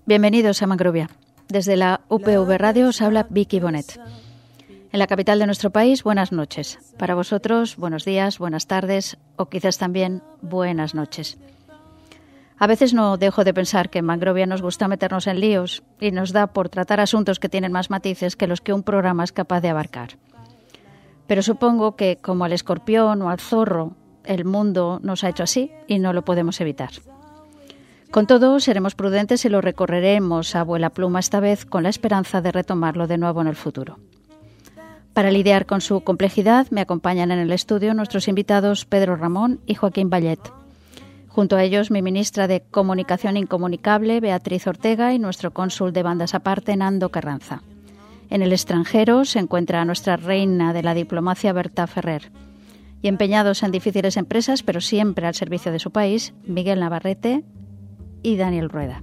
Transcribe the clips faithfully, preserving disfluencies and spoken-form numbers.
Bienvenidos a Mangrovia. Desde la U P V Radio os habla Vicky Bonet. En la capital de nuestro país, buenas noches. Para vosotros, buenos días, buenas tardes o quizás también buenas noches. A veces no dejo de pensar que en Mangrovia nos gusta meternos en líos y nos da por tratar asuntos que tienen más matices que los que un programa es capaz de abarcar. Pero supongo que, como al escorpión o al zorro, el mundo nos ha hecho así y no lo podemos evitar. Con todo, seremos prudentes y lo recorreremos a vuela pluma esta vez con la esperanza de retomarlo de nuevo en el futuro. Para lidiar con su complejidad, me acompañan en el estudio nuestros invitados Pedro Ramón y Joaquín Vallet. Junto a ellos, mi ministra de Comunicación Incomunicable, Beatriz Ortega, y nuestro cónsul de bandas aparte, Nando Carranza. En el extranjero se encuentra nuestra reina de la diplomacia, Berta Ferrer. Y empeñados en difíciles empresas, pero siempre al servicio de su país, Miguel Navarrete y Daniel Rueda.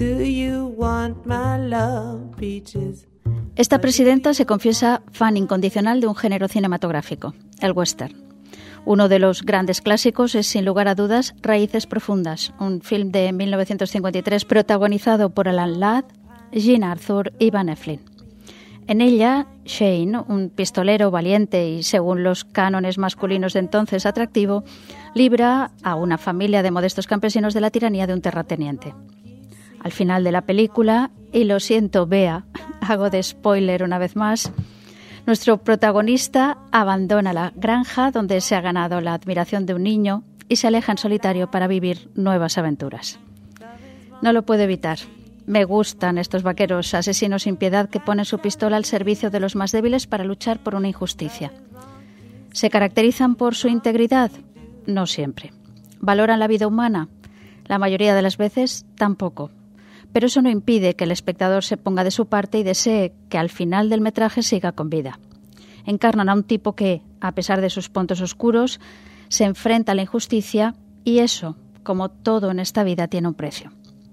Esta presidenta se confiesa fan incondicional de un género cinematográfico, el western. Uno de los grandes clásicos es, sin lugar a dudas, Raíces Profundas, un film de mil novecientos cincuenta y tres protagonizado por Alan Ladd, Jean Arthur y Van Heflin. En ella, Shane, un pistolero valiente y, según los cánones masculinos de entonces, atractivo, libra a una familia de modestos campesinos de la tiranía de un terrateniente. Al final de la película, y lo siento, Bea, hago de spoiler una vez más, nuestro protagonista abandona la granja donde se ha ganado la admiración de un niño y se aleja en solitario para vivir nuevas aventuras. No lo puedo evitar. Me gustan estos vaqueros asesinos sin piedad que ponen su pistola al servicio de los más débiles para luchar por una injusticia. ¿Se caracterizan por su integridad? No siempre. ¿Valoran la vida humana? La mayoría de las veces, tampoco. Pero eso no impide que el espectador se ponga de su parte y desee que al final del metraje siga con vida. Encarnan a un tipo que, a pesar de sus puntos oscuros, se enfrenta a la injusticia y eso, como todo en esta vida, tiene un precio.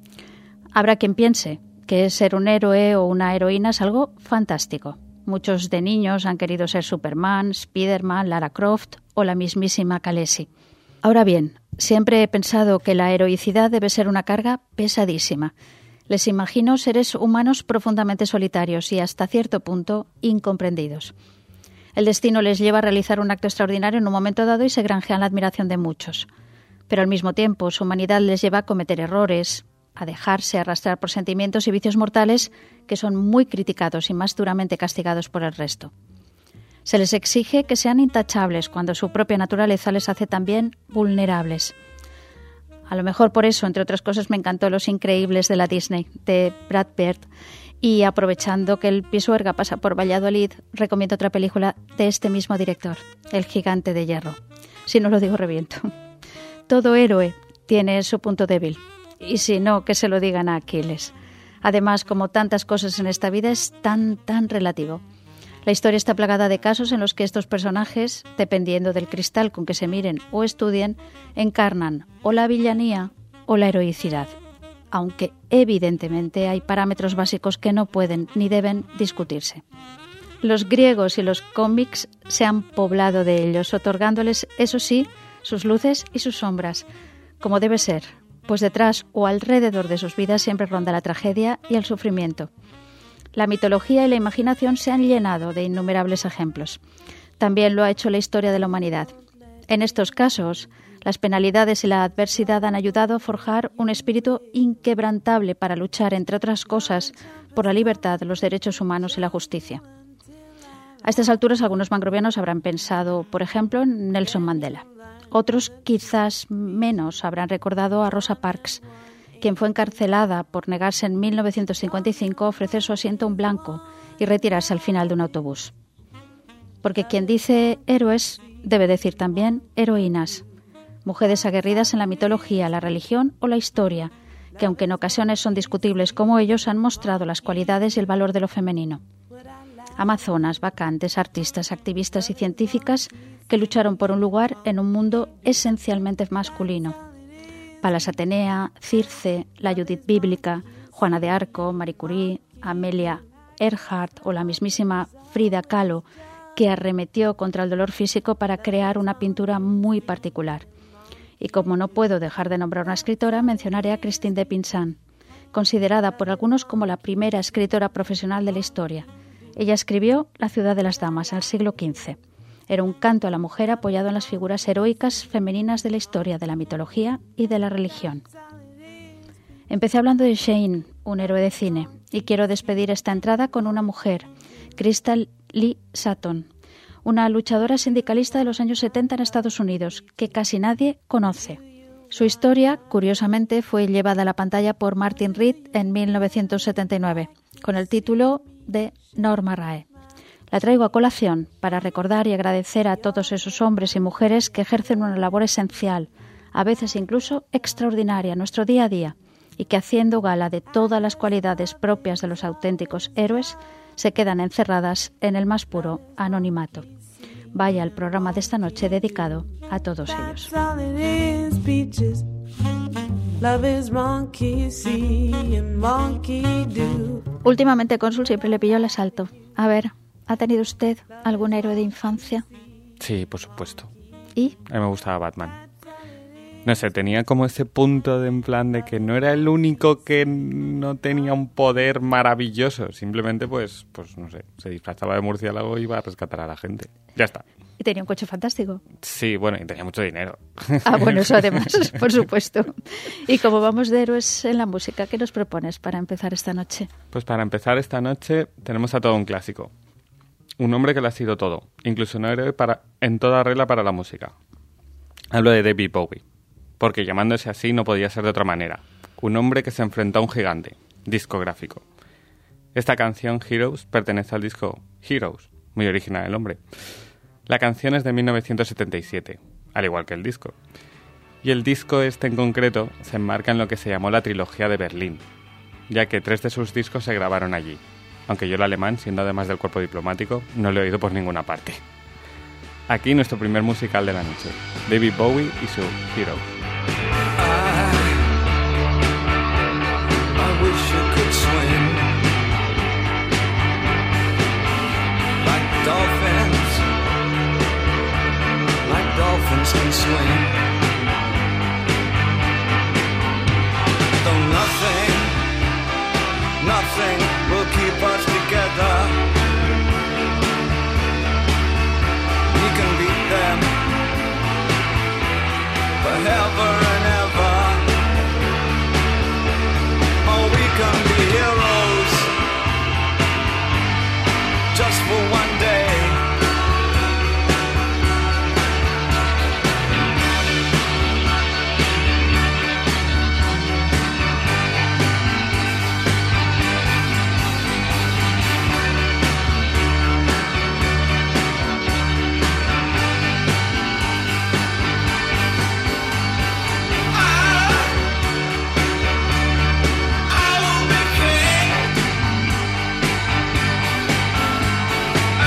Habrá quien piense que ser un héroe o una heroína es algo fantástico. Muchos de niños han querido ser Superman, Spiderman, Lara Croft o la mismísima Khaleesi. Ahora bien, siempre he pensado que la heroicidad debe ser una carga pesadísima. Les imagino seres humanos profundamente solitarios y hasta cierto punto incomprendidos. El destino les lleva a realizar un acto extraordinario en un momento dado y se granjean la admiración de muchos. Pero al mismo tiempo su humanidad les lleva a cometer errores, a dejarse arrastrar por sentimientos y vicios mortales que son muy criticados y más duramente castigados por el resto. Se les exige que sean intachables cuando su propia naturaleza les hace también vulnerables. A lo mejor por eso, entre otras cosas, me encantó Los Increíbles de la Disney, de Brad Pitt, y aprovechando que el Pisuerga pasa por Valladolid, recomiendo otra película de este mismo director, El Gigante de Hierro. Si no lo digo, reviento. Todo héroe tiene su punto débil. Y si no, que se lo digan a Aquiles. Además, como tantas cosas en esta vida, es tan, tan relativo. La historia está plagada de casos en los que estos personajes, dependiendo del cristal con que se miren o estudien, encarnan o la villanía o la heroicidad. Aunque, evidentemente, hay parámetros básicos que no pueden ni deben discutirse. Los griegos y los cómics se han poblado de ellos, otorgándoles, eso sí, sus luces y sus sombras, como debe ser. Pues detrás o alrededor de sus vidas siempre ronda la tragedia y el sufrimiento. La mitología y la imaginación se han llenado de innumerables ejemplos. También lo ha hecho la historia de la humanidad. En estos casos, las penalidades y la adversidad han ayudado a forjar un espíritu inquebrantable para luchar, entre otras cosas, por la libertad, los derechos humanos y la justicia. A estas alturas, algunos mangrovianos habrán pensado, por ejemplo, en Nelson Mandela. Otros, quizás menos, habrán recordado a Rosa Parks, quien fue encarcelada por negarse en mil novecientos cincuenta y cinco a ofrecer su asiento a un blanco y retirarse al final de un autobús. Porque quien dice héroes debe decir también heroínas, mujeres aguerridas en la mitología, la religión o la historia, que aunque en ocasiones son discutibles como ellos, han mostrado las cualidades y el valor de lo femenino. Amazonas, bacantes, artistas, activistas y científicas que lucharon por un lugar en un mundo esencialmente masculino. Palas Atenea, Circe, la Judith bíblica, Juana de Arco, Marie Curie, Amelia Earhart o la mismísima Frida Kahlo, que arremetió contra el dolor físico para crear una pintura muy particular. Y como no puedo dejar de nombrar una escritora, mencionaré a Christine de Pinsent, considerada por algunos como la primera escritora profesional de la historia. Ella escribió La ciudad de las damas, en el siglo quince. Era un canto a la mujer apoyado en las figuras heroicas femeninas de la historia, de la mitología y de la religión. Empecé hablando de Shane, un héroe de cine, y quiero despedir esta entrada con una mujer, Crystal Lee Sutton, una luchadora sindicalista de los años setenta en Estados Unidos, que casi nadie conoce. Su historia, curiosamente, fue llevada a la pantalla por Martin Reed en mil novecientos setenta y nueve, con el título de Norma Rae. La traigo a colación para recordar y agradecer a todos esos hombres y mujeres que ejercen una labor esencial, a veces incluso extraordinaria, en nuestro día a día, y que, haciendo gala de todas las cualidades propias de los auténticos héroes, se quedan encerradas en el más puro anonimato. Vaya al programa de esta noche dedicado a todos ellos. Últimamente, Cónsul, siempre le pillo el asalto. A ver, ¿ha tenido usted algún héroe de infancia? Sí, por supuesto. ¿Y? A mí me gustaba Batman. No sé, tenía como ese punto de en plan de que no era el único que no tenía un poder maravilloso. Simplemente, pues, pues no sé, se disfrazaba de murciélago y iba a rescatar a la gente. Ya está. Y tenía un coche fantástico. Sí, bueno, y tenía mucho dinero. Ah, bueno, eso además, por supuesto. Y como vamos de héroes en la música, ¿qué nos propones para empezar esta noche? Pues para empezar esta noche tenemos a todo un clásico. Un hombre que lo ha sido todo, incluso un héroe para, en toda regla para la música. Hablo de David Bowie. Porque llamándose así no podía ser de otra manera. Un hombre que se enfrentó a un gigante, discográfico. Esta canción, Heroes, pertenece al disco Heroes, muy original el hombre. La canción es de mil novecientos setenta y siete, al igual que el disco. Y el disco este en concreto se enmarca en lo que se llamó la trilogía de Berlín, ya que tres de sus discos se grabaron allí, aunque yo el alemán, siendo además del cuerpo diplomático, no lo he oído por ninguna parte. Aquí nuestro primer musical de la noche, David Bowie y su Heroes. I wish you could swim like dolphins, like dolphins can swim. Though nothing, nothing will keep us together. We can beat them forever and ever. Oh, we can be heroes just for one day. I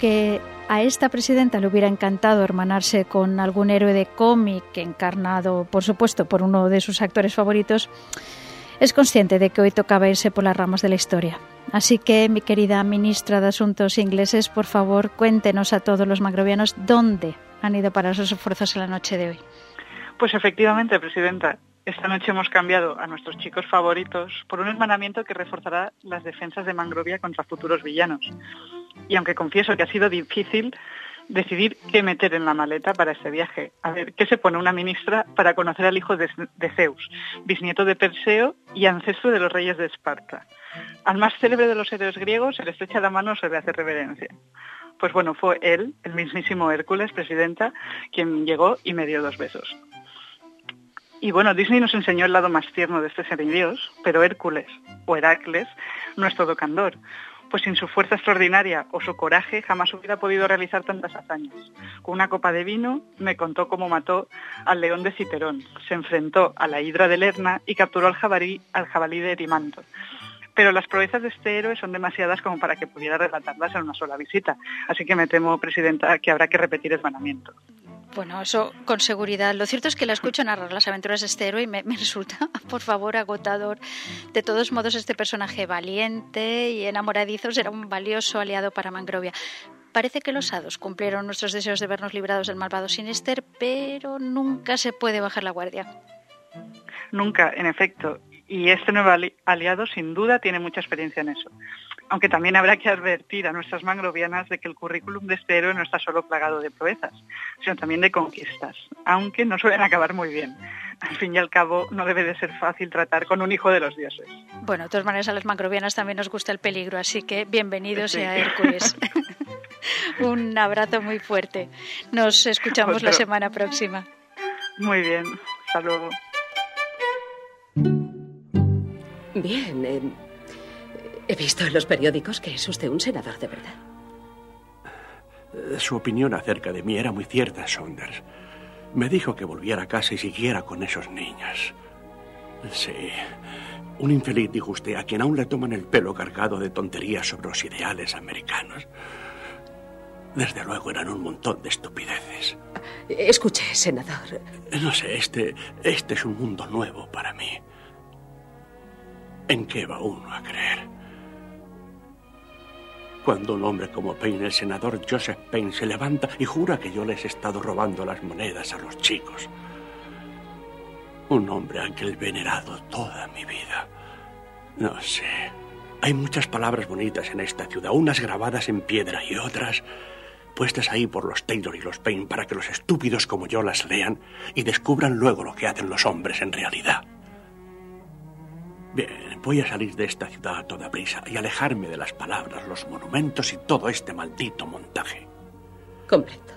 que a esta presidenta le hubiera encantado hermanarse con algún héroe de cómic encarnado, por supuesto, por uno de sus actores favoritos, es consciente de que hoy tocaba irse por las ramas de la historia. Así que, mi querida ministra de Asuntos Ingleses, por favor, cuéntenos a todos los mangrovianos dónde han ido para sus esfuerzos en la noche de hoy. Pues efectivamente, presidenta, esta noche hemos cambiado a nuestros chicos favoritos por un hermanamiento que reforzará las defensas de Mangrovia contra futuros villanos. Y aunque confieso que ha sido difícil decidir qué meter en la maleta para este viaje. A ver, ¿qué se pone una ministra para conocer al hijo de, de Zeus, bisnieto de Perseo y ancestro de los reyes de Esparta? Al más célebre de los héroes griegos se le estrecha la mano o se le hace reverencia. Pues bueno, fue él, el mismísimo Hércules, presidenta, quien llegó y me dio dos besos. Y bueno, Disney nos enseñó el lado más tierno de este semidios, pero Hércules, o Heracles, no es todo candor, pues sin su fuerza extraordinaria o su coraje jamás hubiera podido realizar tantas hazañas. Con una copa de vino me contó cómo mató al león de Citerón, se enfrentó a la hidra de Lerna y capturó al jabalí, al jabalí de Erimanto. Pero las proezas de este héroe son demasiadas como para que pudiera relatarlas en una sola visita, así que me temo, presidenta, que habrá que repetir hermanamiento. Bueno, eso con seguridad. Lo cierto es que la escucho narrar las aventuras de este héroe y me, me resulta, por favor, agotador. De todos modos, este personaje valiente y enamoradizo será un valioso aliado para Mangrovia. Parece que los hados cumplieron nuestros deseos de vernos librados del malvado Sinister, pero nunca se puede bajar la guardia. Nunca, en efecto. Y este nuevo ali- aliado, sin duda, tiene mucha experiencia en eso. Aunque también habrá que advertir a nuestras mangrovianas de que el currículum de este héroe no está solo plagado de proezas, sino también de conquistas, aunque no suelen acabar muy bien. Al fin y al cabo, no debe de ser fácil tratar con un hijo de los dioses. Bueno, de todas maneras, a las mangrovianas también nos gusta el peligro, así que bienvenido sí. sea Hércules. Un abrazo muy fuerte. Nos escuchamos Otro. la semana próxima. Muy bien, hasta luego. Bien, eh, he visto en los periódicos que es usted un senador de verdad. Su opinión acerca de mí era muy cierta, Saunders. Me dijo que volviera a casa y siguiera con esos niños. Sí, un infeliz, dijo usted, a quien aún le toman el pelo cargado de tonterías sobre los ideales americanos. Desde luego eran un montón de estupideces. Escuche, senador. No sé, este, este es un mundo nuevo para mí. ¿En qué va uno a creer? Cuando un hombre como Payne, el senador Joseph Payne, se levanta y jura que yo les he estado robando las monedas a los chicos. Un hombre a quien he venerado toda mi vida. No sé. Hay muchas palabras bonitas en esta ciudad, unas grabadas en piedra y otras puestas ahí por los Taylor y los Payne para que los estúpidos como yo las lean y descubran luego lo que hacen los hombres en realidad. Bien, voy a salir de esta ciudad a toda prisa y alejarme de las palabras, los monumentos y todo este maldito montaje. Comprendo.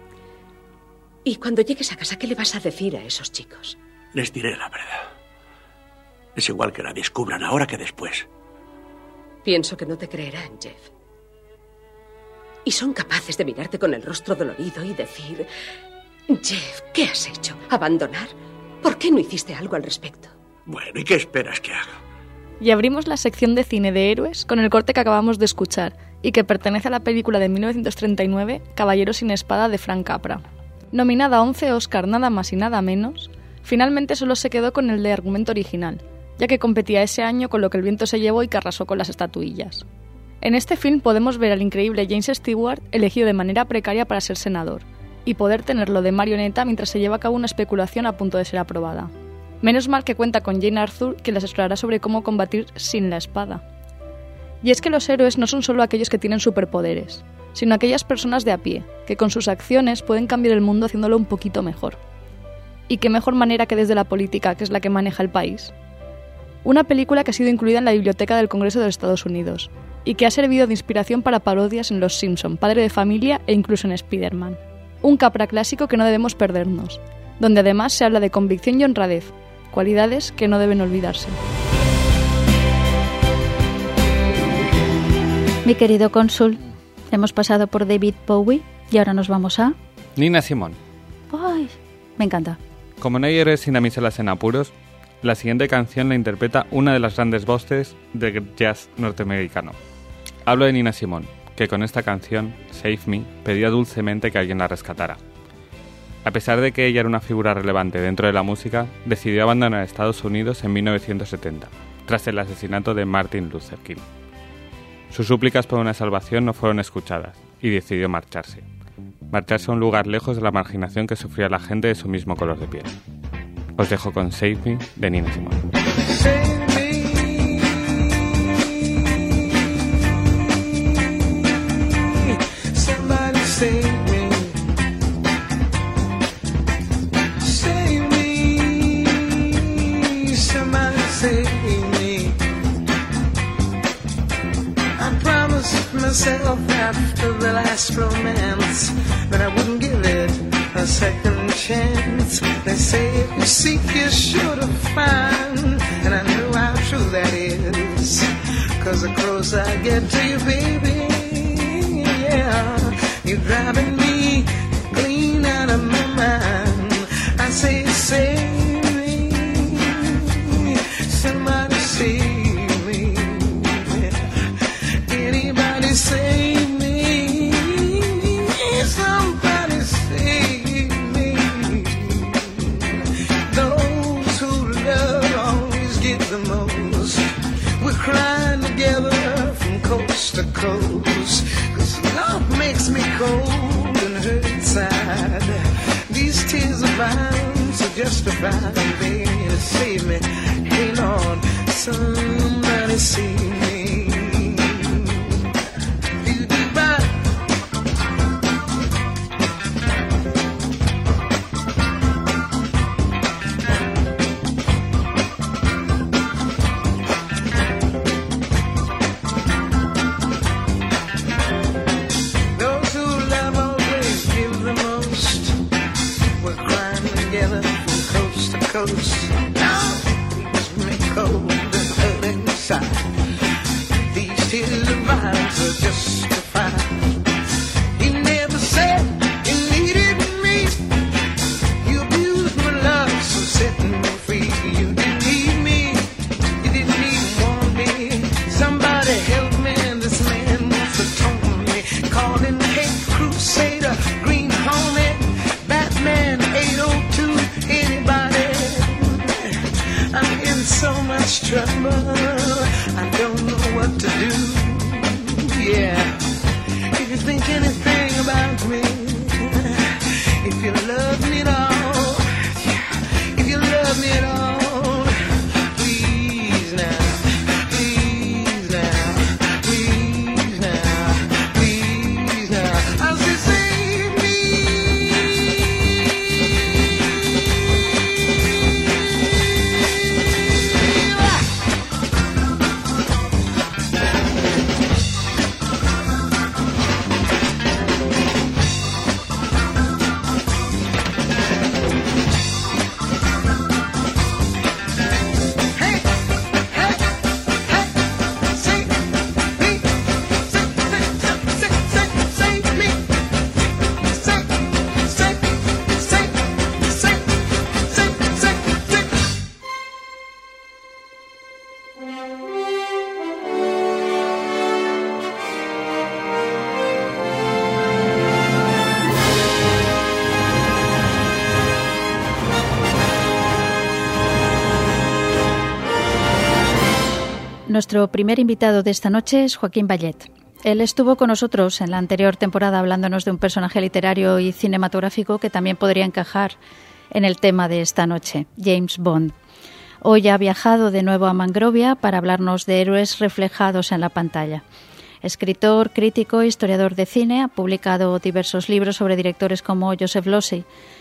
Y cuando llegues a casa, ¿qué le vas a decir a esos chicos? Les diré la verdad. Es igual que la descubran ahora que después. Pienso que no te creerán, Jeff. Y son capaces de mirarte con el rostro dolorido y decir: Jeff, ¿qué has hecho? ¿Abandonar? ¿Por qué no hiciste algo al respecto? Bueno, ¿y qué esperas que haga? Y abrimos la sección de cine de héroes con el corte que acabamos de escuchar y que pertenece a la película de mil novecientos treinta y nueve, Caballero sin espada, de Frank Capra. Nominada a once Oscar nada más y nada menos, finalmente solo se quedó con el de argumento original, ya que competía ese año con Lo que el viento se llevó y que arrasó con las estatuillas. En este film podemos ver al increíble James Stewart elegido de manera precaria para ser senador, y poder tenerlo de marioneta mientras se lleva a cabo una especulación a punto de ser aprobada. Menos mal que cuenta con Jane Arthur, que le asesorará sobre cómo combatir sin la espada. Y es que los héroes no son solo aquellos que tienen superpoderes, sino aquellas personas de a pie, que con sus acciones pueden cambiar el mundo haciéndolo un poquito mejor. Y qué mejor manera que desde la política, que es la que maneja el país. Una película que ha sido incluida en la Biblioteca del Congreso de los Estados Unidos, y que ha servido de inspiración para parodias en Los Simpson, Padre de Familia e incluso en Spider-Man. Un Capra clásico que no debemos perdernos, donde además se habla de convicción y honradez, cualidades que no deben olvidarse. Mi querido cónsul, hemos pasado por David Bowie y ahora nos vamos a... Nina Simone. ¡Ay! Me encanta. Como no hay héroes sin damiselas en apuros, la siguiente canción la interpreta una de las grandes voces del jazz norteamericano. Hablo de Nina Simone, que con esta canción, Save Me, pedía dulcemente que alguien la rescatara. A pesar de que ella era una figura relevante dentro de la música, decidió abandonar Estados Unidos en mil novecientos setenta, tras el asesinato de Martin Luther King. Sus súplicas por una salvación no fueron escuchadas, y decidió marcharse. Marcharse a un lugar lejos de la marginación que sufría la gente de su mismo color de piel. Os dejo con Save Me de Nina Simone. Myself after the last romance that I wouldn't give it a second chance. They say if you seek you sure to find, and I know how true that is, cause the closer I get to you, baby, yeah, you're driving me clean out of my mind. I say save me, somebody save save me, somebody save me. Those who love always get the most. We're crying together from coast to coast, cause love makes me cold and hurt inside. These tears of mine so justified, baby, to save me. Hey Lord, somebody save me. Nuestro primer invitado de esta noche es Joaquín Bayet. Él estuvo con nosotros en la anterior temporada hablándonos de un personaje literario y cinematográfico que también podría encajar en el tema de esta noche, James Bond. Hoy ha viajado de nuevo a Mangrovia para hablarnos de héroes reflejados en la pantalla. Escritor, crítico e historiador de cine, ha publicado diversos libros sobre directores como Joseph Losey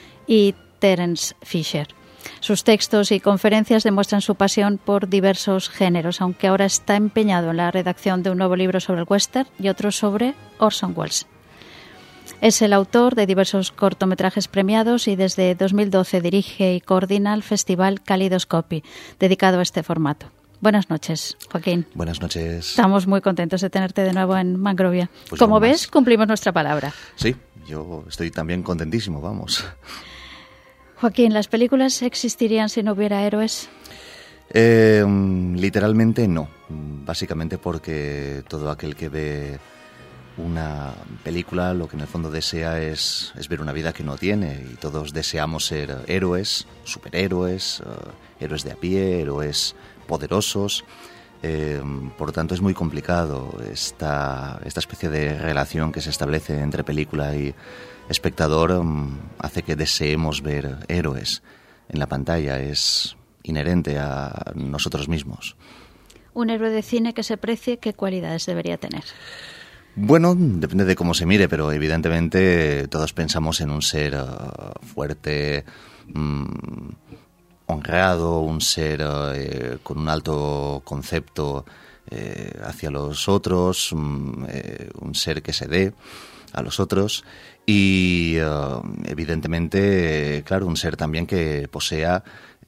y Terence Fisher. Sus textos y conferencias demuestran su pasión por diversos géneros, aunque ahora está empeñado en la redacción de un nuevo libro sobre el western y otro sobre Orson Welles. Es el autor de diversos cortometrajes premiados y desde dos mil doce dirige y coordina el Festival Kaleidoscopy, dedicado a este formato. Buenas noches, Joaquín. Buenas noches. Estamos muy contentos de tenerte de nuevo en Mangrovia. Pues Como ves, más. Cumplimos nuestra palabra. Sí, yo estoy también contentísimo, vamos. Joaquín, ¿las películas existirían si no hubiera héroes? Eh, literalmente no. Básicamente porque todo aquel que ve una película lo que en el fondo desea es, es ver una vida que no tiene, y todos deseamos ser héroes, superhéroes, uh, héroes de a pie, héroes poderosos. Eh, por lo tanto, es muy complicado esta, esta especie de relación que se establece entre película y espectador. Um, hace que deseemos ver héroes en la pantalla, es inherente a nosotros mismos. Un héroe de cine que se precie, ¿qué cualidades debería tener? Bueno, depende de cómo se mire, pero evidentemente todos pensamos en un ser uh, fuerte, um, honrado, un ser uh, con un alto concepto eh, hacia los otros, um, eh, un ser que se dé a los otros y uh, evidentemente, claro, un ser también que posea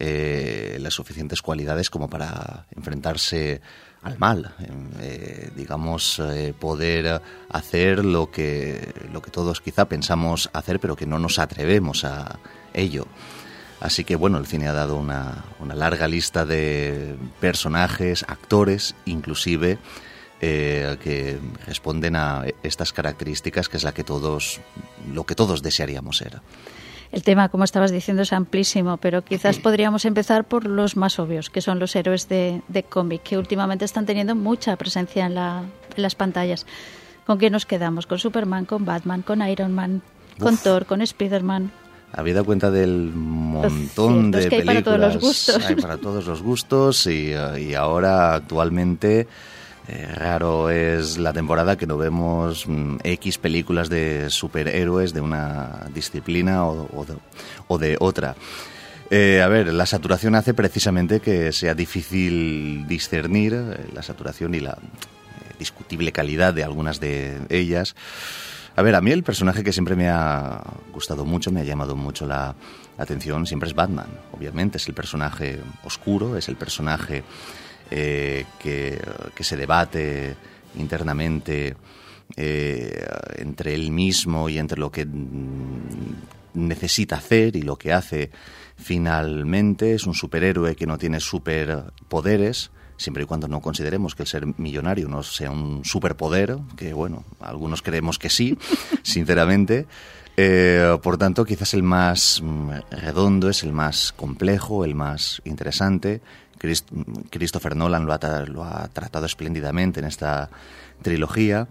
eh, las suficientes cualidades como para enfrentarse al mal, eh, digamos, eh, poder hacer lo que, lo que todos quizá pensamos hacer, pero que no nos atrevemos a ello. Así que, bueno, el cine ha dado una, una larga lista de personajes, actores, inclusive, eh, que responden a estas características, que es la que todos, lo que todos desearíamos ser. El tema, como estabas diciendo, es amplísimo, pero quizás podríamos empezar por los más obvios, que son los héroes de, de cómic, que últimamente están teniendo mucha presencia en, la, en las pantallas. ¿Con quién nos quedamos? ¿Con Superman, con Batman, con Iron Man, con Uf. Thor, con Spider-Man? Habida cuenta del montón de es que hay películas. Para todos los gustos. Hay para todos los gustos y, y ahora actualmente... Eh, raro es la temporada que no vemos mm, X películas de superhéroes de una disciplina o, o, de, o de otra. Eh, a ver, la saturación hace precisamente que sea difícil discernir eh, la saturación y la eh, discutible calidad de algunas de ellas. A ver, a mí el personaje que siempre me ha gustado mucho, me ha llamado mucho la atención, siempre es Batman. Obviamente es el personaje oscuro, es el personaje... Eh, que, que se debate internamente eh, entre él mismo y entre lo que necesita hacer y lo que hace finalmente. Es un superhéroe que no tiene superpoderes, siempre y cuando no consideremos que el ser millonario no sea un superpoder, que bueno, algunos creemos que sí, sinceramente. Eh, por tanto, quizás el más redondo, es el más complejo, el más interesante. Christ- Christopher Nolan lo ha, lo ha tratado espléndidamente en esta trilogía.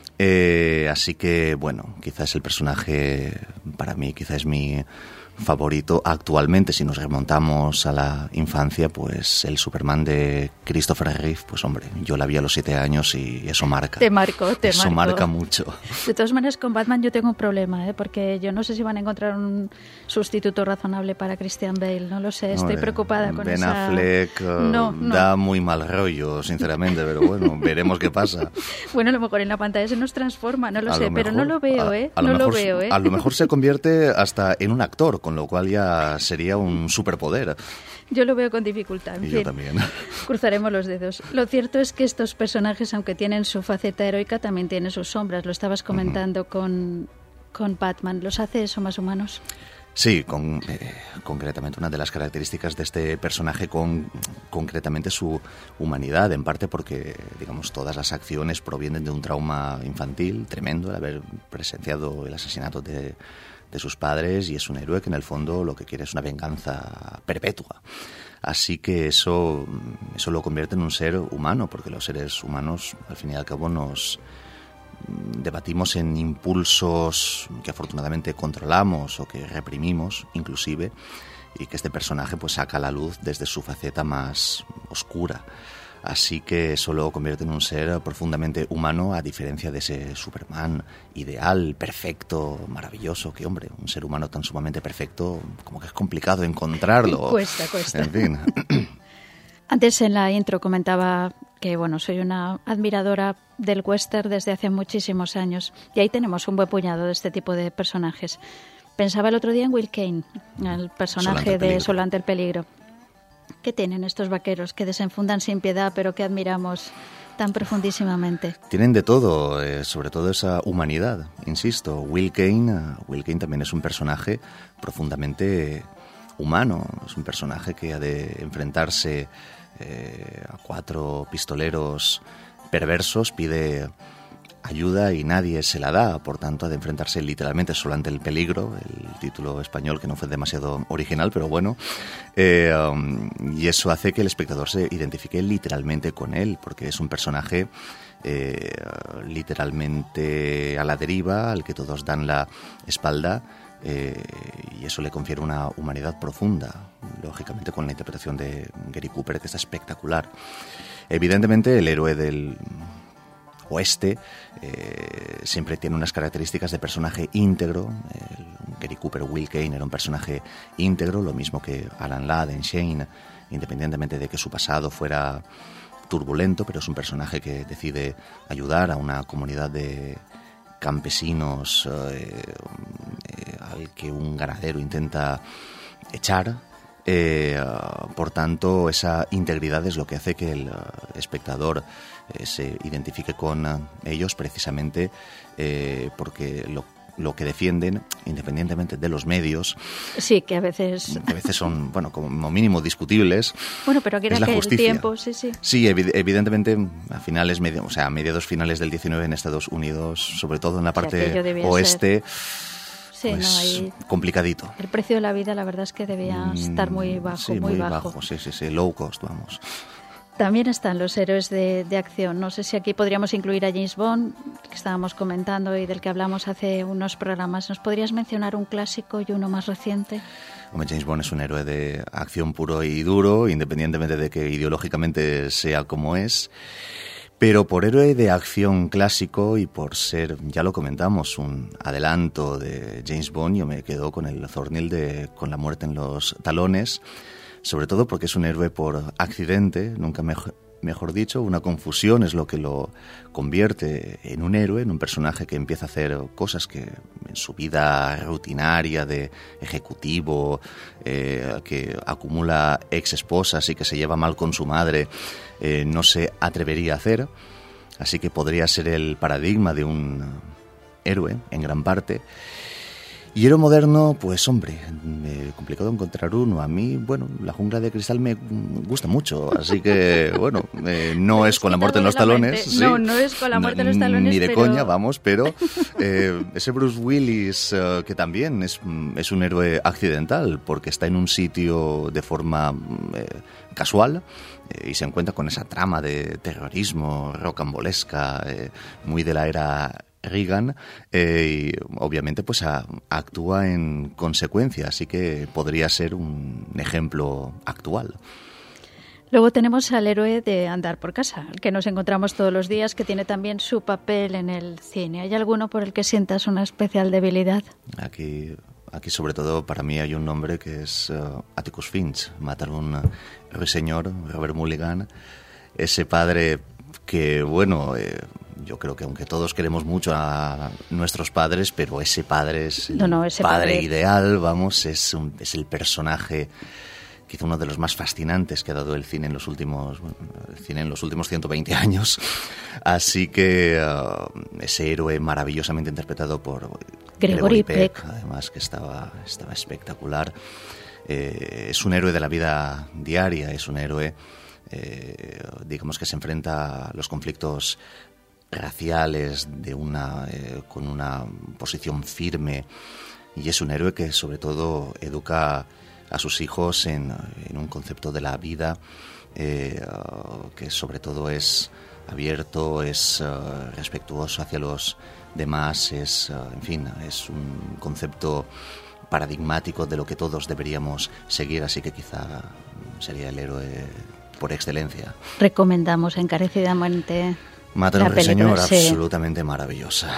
Eh, así que, bueno, quizás el personaje, para mí, quizás es mi favorito actualmente. Si nos remontamos a la infancia, pues el Superman de Christopher Reeve, pues hombre, yo la vi a los siete años y eso marca. Te marcó, te Eso marcó. marca mucho. De todas maneras, con Batman yo tengo un problema, ¿eh? Porque yo no sé si van a encontrar un sustituto razonable para Christian Bale, no lo sé, estoy No, preocupada con Ben esa... Affleck uh, no, no. da muy mal rollo, sinceramente, pero bueno, veremos qué pasa. Bueno, a lo mejor en la pantalla se nos transforma, no lo A sé, lo pero mejor- no lo veo, a- ¿eh? a lo No lo mejor- veo, ¿eh? A lo mejor se convierte hasta en un actor, con lo cual ya sería un superpoder. Yo lo veo con dificultad, en Y fin. yo también. Cruzaremos los dedos. Lo cierto es que estos personajes, aunque tienen su faceta heroica, también tienen sus sombras. Lo estabas comentando uh-huh. con, con Batman. ¿Los hace eso más humanos? Sí, con, eh, concretamente una de las características de este personaje con concretamente su humanidad, en parte porque, digamos, todas las acciones provienen de un trauma infantil tremendo, el haber presenciado el asesinato de, de sus padres, y es un héroe que en el fondo lo que quiere es una venganza perpetua. Así que eso, eso lo convierte en un ser humano, porque los seres humanos, al fin y al cabo, nos debatimos en impulsos que afortunadamente controlamos o que reprimimos inclusive, y que este personaje pues saca a la luz desde su faceta más oscura. Así que eso lo convierte en un ser profundamente humano, a diferencia de ese Superman ideal, perfecto, maravilloso, que hombre, un ser humano tan sumamente perfecto, como que es complicado encontrarlo. Cuesta, cuesta. En fin. Antes en la intro comentaba que bueno, soy una admiradora del western desde hace muchísimos años, y ahí tenemos un buen puñado de este tipo de personajes. Pensaba el otro día en Will Kane, el personaje de Solo ante el peligro. ¿Qué tienen estos vaqueros que desenfundan sin piedad, pero que admiramos tan profundísimamente? Tienen de todo, eh, sobre todo esa humanidad, insisto. Will Kane, uh, Will Kane también es un personaje profundamente humano, es un personaje que ha de enfrentarse eh, a cuatro pistoleros perversos, pide ayuda y nadie se la da, por tanto ha de enfrentarse literalmente solo ante el peligro, el título español que no fue demasiado original, pero bueno, eh, um, y eso hace que el espectador se identifique literalmente con él, porque es un personaje eh, literalmente a la deriva, al que todos dan la espalda, eh, y eso le confiere una humanidad profunda, lógicamente con la interpretación de Gary Cooper, que está espectacular. Evidentemente el héroe del oeste eh, siempre tiene unas características de personaje íntegro. El Gary Cooper, Will Kane era un personaje íntegro, lo mismo que Alan Ladd en Shane, independientemente de que su pasado fuera turbulento, pero es un personaje que decide ayudar a una comunidad de campesinos eh, eh, al que un ganadero intenta echar. Eh, por tanto, esa integridad es lo que hace que el uh, espectador eh, se identifique con uh, ellos, precisamente eh, porque lo, lo que defienden, independientemente de los medios, sí, que a veces que a veces son, bueno, como mínimo discutibles. Bueno, pero que era es la que justicia. el tiempo, sí, sí. Sí, evi- evidentemente a finales, medio, o sea, a mediados finales del diecinueve en Estados Unidos, sobre todo en la parte sí, oeste. Ser... Sí, pues, no, ahí complicadito. El precio de la vida, la verdad es que debía Mm, estar muy bajo, sí, muy, muy bajo. bajo. Sí, sí, sí, low cost, vamos. También están los héroes de, de acción. No sé si aquí podríamos incluir a James Bond, que estábamos comentando y del que hablamos hace unos programas. ¿Nos podrías mencionar un clásico y uno más reciente? Hombre, James Bond es un héroe de acción puro y duro, independientemente de que ideológicamente sea como es. Pero por héroe de acción clásico y por ser, ya lo comentamos, un adelanto de James Bond, yo me quedo con el Thornhill de Con la muerte en los talones, sobre todo porque es un héroe por accidente, nunca mejor, mejor dicho, una confusión es lo que lo convierte en un héroe, en un personaje que empieza a hacer cosas que en su vida rutinaria de ejecutivo, eh, que acumula ex esposas y que se lleva mal con su madre, Eh, no se atrevería a hacer, así que podría ser el paradigma de un héroe en gran parte. Y héroe moderno, pues hombre, eh, complicado encontrar uno. A mí, bueno, La jungla de cristal me gusta mucho, así que, bueno, eh, no es Con la muerte en los talones. Sí. No, no es Con la muerte en los talones, ni de pero... coña, vamos, pero eh, ese Bruce Willis, eh, que también es, es un héroe accidental, porque está en un sitio de forma eh, casual, y se encuentra con esa trama de terrorismo rocambolesca, eh, muy de la era Reagan, eh, y obviamente pues a, actúa en consecuencia, así que podría ser un ejemplo actual. Luego tenemos al héroe de Andar por casa, el que nos encontramos todos los días, que tiene también su papel en el cine. ¿Hay alguno por el que sientas una especial debilidad? Aquí... Aquí, sobre todo, para mí hay un nombre que es uh, Atticus Finch, matar a un ruiseñor, Robert Mulligan, ese padre que, bueno, eh, yo creo que aunque todos queremos mucho a nuestros padres, pero ese padre es el no, no, ese padre, padre ideal, vamos, es, un, es el personaje quizá uno de los más fascinantes que ha dado el cine en los últimos bueno, el cine en los últimos ciento veinte años. Así que uh, ese héroe maravillosamente interpretado por Gregory, Gregory Peck, Peck, además que estaba, estaba espectacular. Eh, es un héroe de la vida diaria, es un héroe, eh, digamos, que se enfrenta a los conflictos raciales de una, eh, con una posición firme, y es un héroe que sobre todo educa a sus hijos en, en un concepto de la vida eh, que sobre todo es abierto, es uh, respetuoso hacia los demás, es, uh, en fin, es un concepto paradigmático de lo que todos deberíamos seguir, así que quizá sería el héroe por excelencia. Recomendamos encarecidamente Matar a un la película, ruiseñor, sí. Absolutamente maravillosa.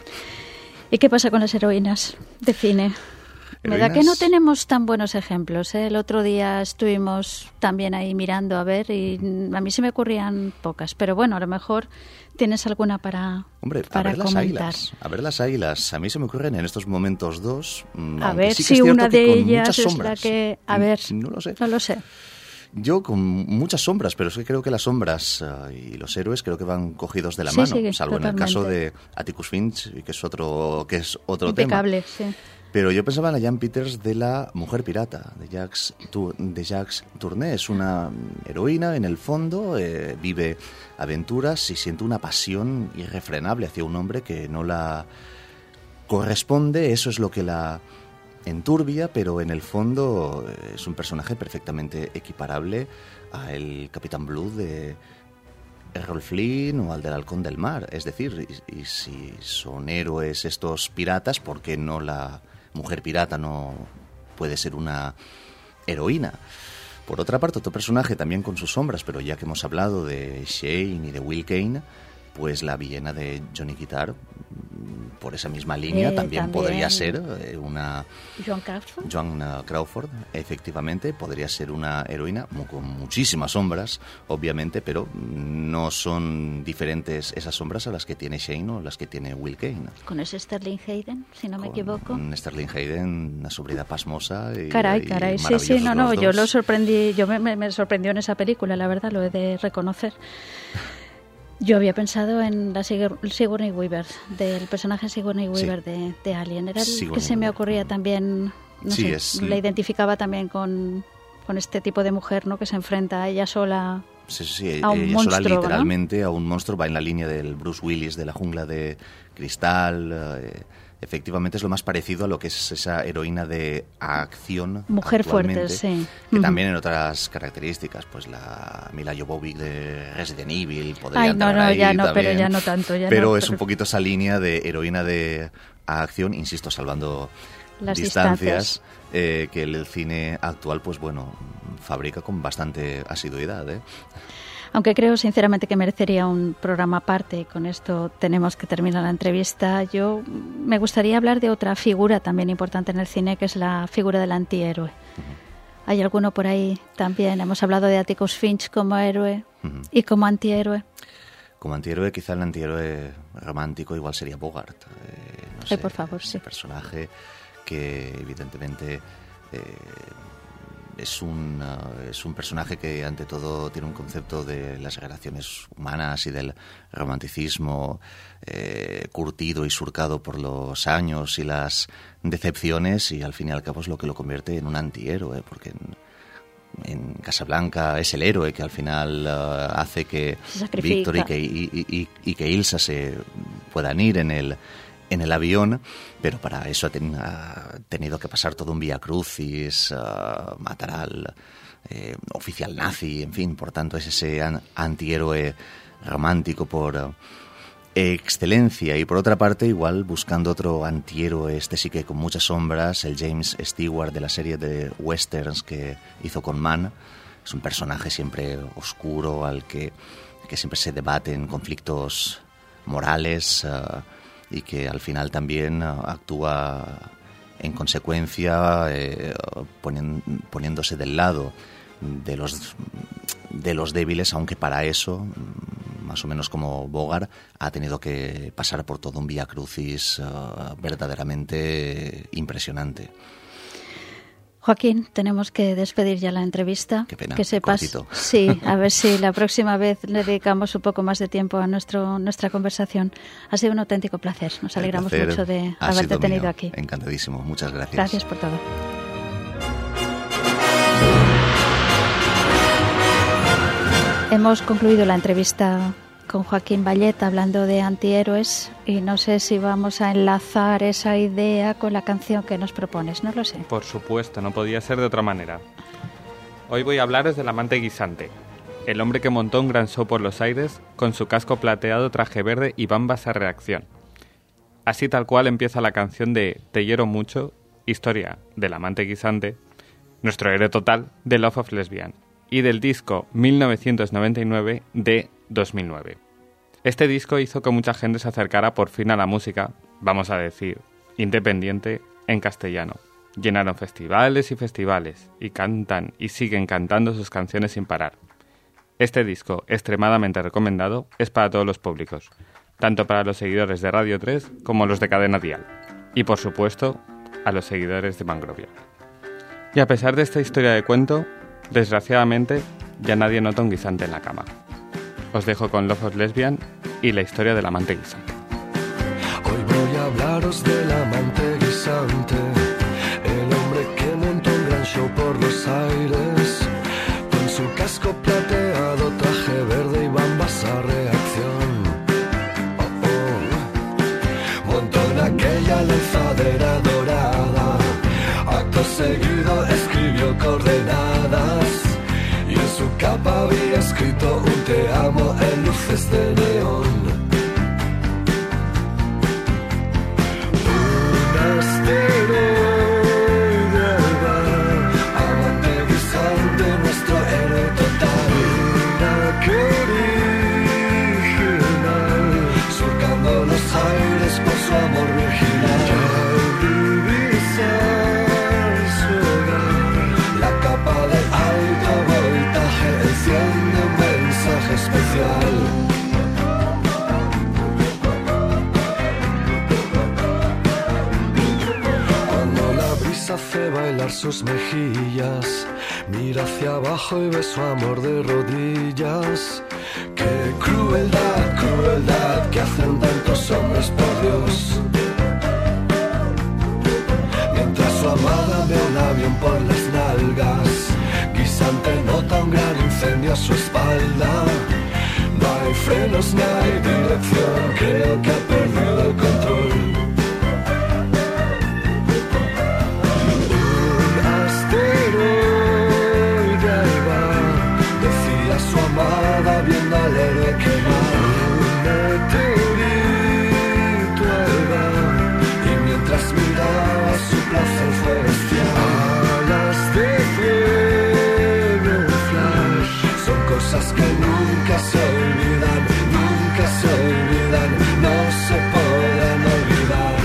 ¿Y qué pasa con las heroínas de cine? Me da que no tenemos tan buenos ejemplos, ¿eh? El otro día estuvimos también ahí mirando a ver y a mí se me ocurrían pocas, pero bueno, a lo mejor tienes alguna para, Hombre, para a ver comentar. las águilas, a ver las águilas. A mí se me ocurren en estos momentos dos. A ver sí si una de ellas es la que... A ver, no lo sé. No lo sé. Yo con muchas sombras, pero es que creo que las sombras uh, y los héroes creo que van cogidos de la sí, mano, sí, salvo totalmente. en el caso de Atticus Finch, que es otro que es otro Impecable, tema. sí. Pero yo pensaba en la Jan Peters de La Mujer Pirata, de Jacques, de Jacques Tourneur. Es una heroína, en el fondo, eh, vive aventuras y siente una pasión irrefrenable hacia un hombre que no la corresponde. Eso es lo que la enturbia, pero en el fondo es un personaje perfectamente equiparable a el Capitán Blue de Errol Flynn o al del Halcón del Mar. Es decir, y, y si son héroes estos piratas, ¿por qué no la mujer pirata no puede ser una heroína? Por otra parte, otro personaje también con sus sombras, pero ya que hemos hablado de Shane y de Will Kane, pues la villena de Johnny Guitar, por esa misma línea, eh, también, también podría ser eh, una... Joan Crawford. Joan uh, Crawford, efectivamente, podría ser una heroína mu- con muchísimas sombras, obviamente, pero no son diferentes esas sombras a las que tiene Shane o las que tiene Will Kane. Con ese Sterling Hayden, si no me Con equivoco. un Sterling Hayden, una sobriedad pasmosa y, Caray, y caray, sí, sí, maravillosos no, no, los yo dos. lo sorprendí, yo me, me, me sorprendió en esa película, la verdad, lo he de reconocer. Yo había pensado en la Sigur- Sigourney Weaver, del personaje Sigourney Weaver Sí. de, de Alien. Era el Sigourney que se me Weaver. ocurría también, no Sí, sé, es- le identificaba también con, con este tipo de mujer, ¿no? Que se enfrenta a ella sola. Sí, sí, sí, a un ella monstruo, sola ¿no? literalmente a un monstruo, va en la línea del Bruce Willis de La Jungla de Cristal. eh, efectivamente es lo más parecido a lo que es esa heroína de acción Mujer actualmente, fuerte, sí. que Ujú. también en otras características, pues la Mila Jovovich de Resident Evil podría Ay, no, entrar no, ahí ya no, también, pero ya no tanto. Ya pero no, es un poquito esa línea de heroína de acción, insisto, salvando Las distancias, eh, que el cine actual, pues bueno, fabrica con bastante asiduidad, ¿eh? Aunque creo sinceramente que merecería un programa aparte, y con esto tenemos que terminar la entrevista. Yo me gustaría hablar de otra figura también importante en el cine, que es la figura del antihéroe. ¿Hay alguno por ahí también? Hemos hablado de Atticus Finch como héroe Ujú. y como antihéroe. Como antihéroe, quizá el antihéroe romántico igual sería Bogart. Eh, no Ay, sé, por favor, ese sí. personaje que evidentemente eh, es, un, uh, es un personaje que ante todo tiene un concepto de las relaciones humanas y del romanticismo eh, curtido y surcado por los años y las decepciones, y al fin y al cabo es lo que lo convierte en un antihéroe, porque en, en Casablanca es el héroe que al final uh, hace que Se sacrifica. Víctor y que, y, y- y que Ilsa se puedan ir en el, en el avión, pero para eso ha, ten- ha tenido que pasar todo un vía crucis, uh, matar al eh, oficial nazi, en fin, por tanto es ese an- antihéroe romántico por uh, excelencia. Y por otra parte, igual buscando otro antihéroe, este sí que con muchas sombras, el James Stewart de la serie de westerns que hizo con Mann. Es un personaje siempre oscuro, al que, que siempre se debaten conflictos morales, uh, y que al final también uh, actúa en consecuencia, eh, ponien- poniéndose del lado de los de los débiles, aunque para eso, más o menos como Bogart, ha tenido que pasar por todo un vía crucis uh, verdaderamente impresionante. Joaquín, tenemos que despedir ya la entrevista. Qué pena, que sepas, cortito. sí, a ver si la próxima vez le dedicamos un poco más de tiempo a nuestro nuestra conversación. Ha sido un auténtico placer. Nos El alegramos placer mucho de ha haberte sido tenido mío. aquí. Encantadísimo, muchas gracias. Gracias por todo. Hemos concluido la entrevista con Joaquín Bayet hablando de antihéroes y no sé si vamos a enlazar esa idea con la canción que nos propones, no lo sé. Por supuesto, no podía ser de otra manera. Hoy voy a hablaros del amante guisante, el hombre que montó un gran show por los aires con su casco plateado, traje verde y bambas a reacción. Así tal cual empieza la canción de Te quiero mucho, historia del amante guisante, nuestro héroe total de Love of Lesbian, y del disco mil novecientos noventa y nueve de dos mil nueve. Este disco hizo que mucha gente se acercara por fin a la música, vamos a decir, independiente en castellano. Llenaron festivales y festivales, y cantan y siguen cantando sus canciones sin parar. Este disco, extremadamente recomendado, es para todos los públicos, tanto para los seguidores de Radio tres como los de Cadena Dial, y por supuesto, a los seguidores de Mangrovia. Y a pesar de esta historia de cuento, desgraciadamente, ya nadie nota un guisante en la cama. Os dejo con Love of Lesbian y la historia del amante guisante. Hoy voy a hablaros del amante guisante. por los aires. Con su casco plateado, traje verde y bambas a reacción. Oh, oh. Montó en aquella lanzadera dorada. Acto seguido escribió coordenadas. Y en su capa había escrito un te amo en luces de neón. Un asteroide va, amante guisante, nuestro héroe total. Una que original, surcando los aires por su amor virginal. Ya al divisar su hogar, la capa de alto voltaje enciende un mensaje especial. Cuando la brisa hace bailar sus mejillas, mira hacia abajo y ve su amor de rodillas. Qué crueldad, crueldad que hacen tantos hombres, por Dios. Mientras su amada ve un avión por las nalgas, guisante nota un gran incendio a su espalda. No hay frenos, no hay dirección, creo que ha perdido el control. Un asteroide ahí va, decía su amada viendo al héroe quemar. Un meteorito ahí va, y mientras miraba su placer fue bestial. Alas de fuego, flash, son cosas que nunca se olvidan, nunca se olvidan, no se podrán olvidar.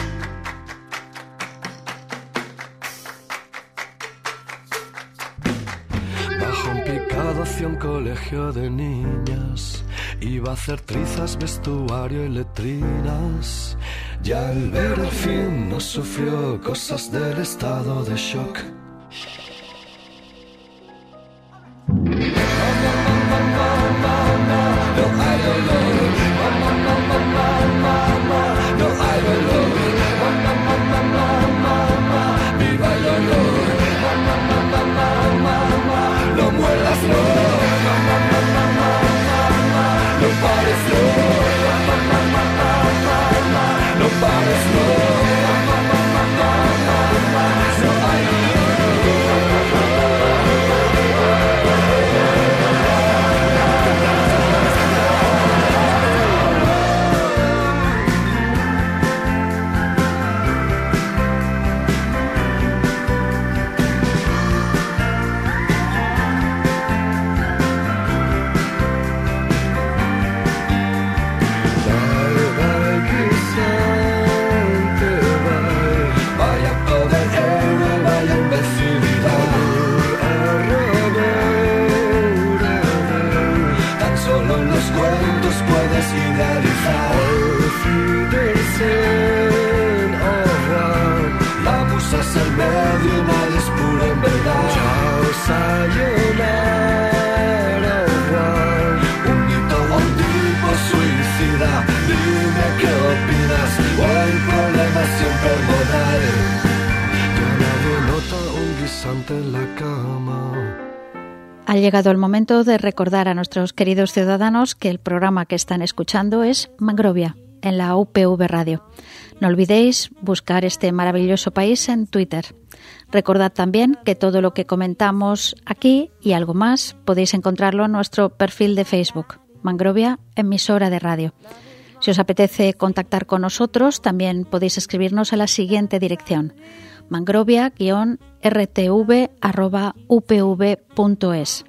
Bajo un picado hacia un colegio de niñas, iba a hacer trizas, vestuario y letrinas. Ya al ver el fin no sufrió cosas del estado de shock. Ha llegado el momento de recordar a nuestros queridos ciudadanos que el programa que están escuchando es Mangrovia, en la U P V Radio. No olvidéis buscar este maravilloso país en Twitter. Recordad también que todo lo que comentamos aquí y algo más podéis encontrarlo en nuestro perfil de Facebook, Mangrovia, emisora de radio. Si os apetece contactar con nosotros, también podéis escribirnos a la siguiente dirección: mangrovia guion r t v arroba u p v punto es.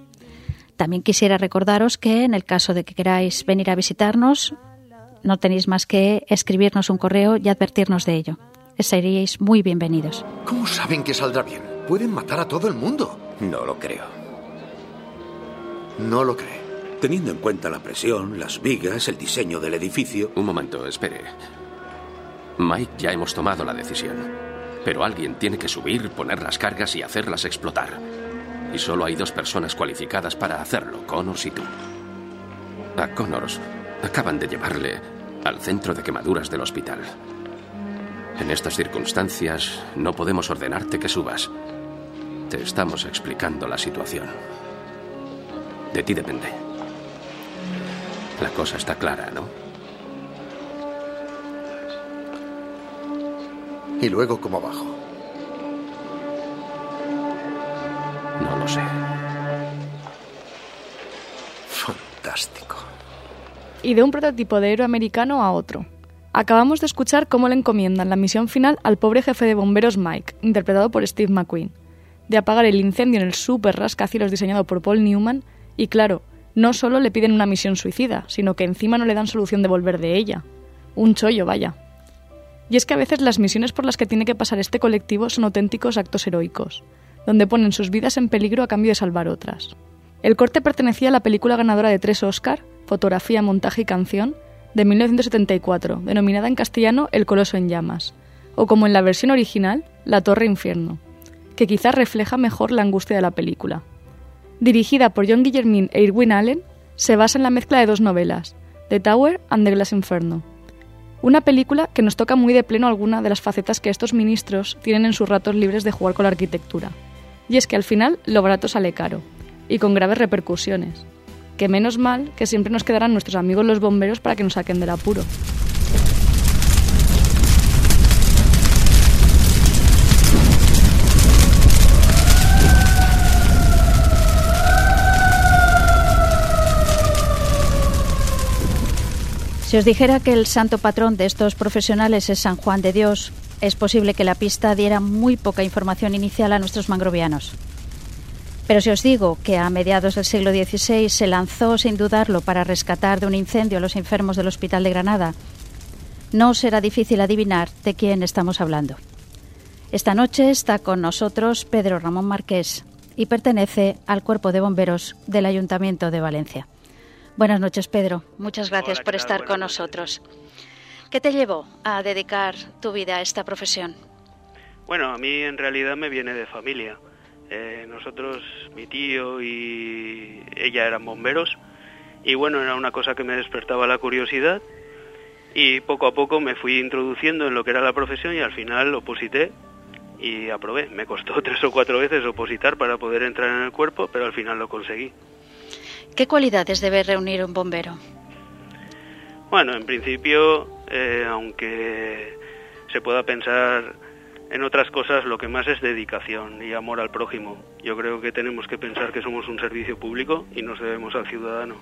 También quisiera recordaros que en el caso de que queráis venir a visitarnos, no tenéis más que escribirnos un correo y advertirnos de ello. Seríais muy bienvenidos. ¿Cómo saben que saldrá bien? Pueden matar a todo el mundo. No lo creo. No lo cree. Teniendo en cuenta la presión, las vigas, el diseño del edificio... Un momento, espere. Mike, ya hemos tomado la decisión. Pero alguien tiene que subir, poner las cargas y hacerlas explotar. Y solo hay dos personas cualificadas para hacerlo, Connors y tú. A Connors acaban de llevarle al centro de quemaduras del hospital. En estas circunstancias no podemos ordenarte que subas. Te estamos explicando la situación. De ti depende. La cosa está clara, ¿no? ¿Y luego cómo bajo? No lo sé. Fantástico. Y de un prototipo de héroe americano a otro. Acabamos de escuchar cómo le encomiendan la misión final al pobre jefe de bomberos Mike, interpretado por Steve McQueen, de apagar el incendio en el super rascacielos diseñado por Paul Newman, y claro, no solo le piden una misión suicida, sino que encima no le dan solución de volver de ella. Un chollo, vaya. Y es que a veces las misiones por las que tiene que pasar este colectivo son auténticos actos heroicos, donde ponen sus vidas en peligro a cambio de salvar otras. El corte pertenecía a la película ganadora de tres Oscar, fotografía, montaje y canción, de mil novecientos setenta y cuatro, denominada en castellano El Coloso en Llamas, o como en la versión original, La Torre Infierno, que quizás refleja mejor la angustia de la película. Dirigida por John Guillermin e Irwin Allen, se basa en la mezcla de dos novelas, The Tower and The Glass Inferno. Una película que nos toca muy de pleno alguna de las facetas que estos ministros tienen en sus ratos libres de jugar con la arquitectura. Y es que al final lo barato sale caro, y con graves repercusiones. Que menos mal que siempre nos quedarán nuestros amigos los bomberos para que nos saquen del apuro. Si os dijera que el santo patrón de estos profesionales es San Juan de Dios, es posible que la pista diera muy poca información inicial a nuestros mangrovianos. Pero si os digo que a mediados del siglo dieciséis se lanzó sin dudarlo para rescatar de un incendio a los enfermos del Hospital de Granada, no será difícil adivinar de quién estamos hablando. Esta noche está con nosotros Pedro Ramón Marqués y pertenece al Cuerpo de Bomberos del Ayuntamiento de Valencia. Buenas noches, Pedro. Muchas gracias Hola, por ¿qué tal? estar Buenas con noches. nosotros. ¿Qué te llevó a dedicar tu vida a esta profesión? Bueno, a mí en realidad me viene de familia. Eh, nosotros, mi tío y ella eran bomberos y bueno, era una cosa que me despertaba la curiosidad y poco a poco me fui introduciendo en lo que era la profesión y al final oposité y aprobé. Me costó tres o cuatro veces opositar para poder entrar en el cuerpo, pero al final lo conseguí. ¿Qué cualidades debe reunir un bombero? Bueno, en principio, eh, aunque se pueda pensar en otras cosas, lo que más es dedicación y amor al prójimo. Yo creo que tenemos que pensar que somos un servicio público y nos debemos al ciudadano.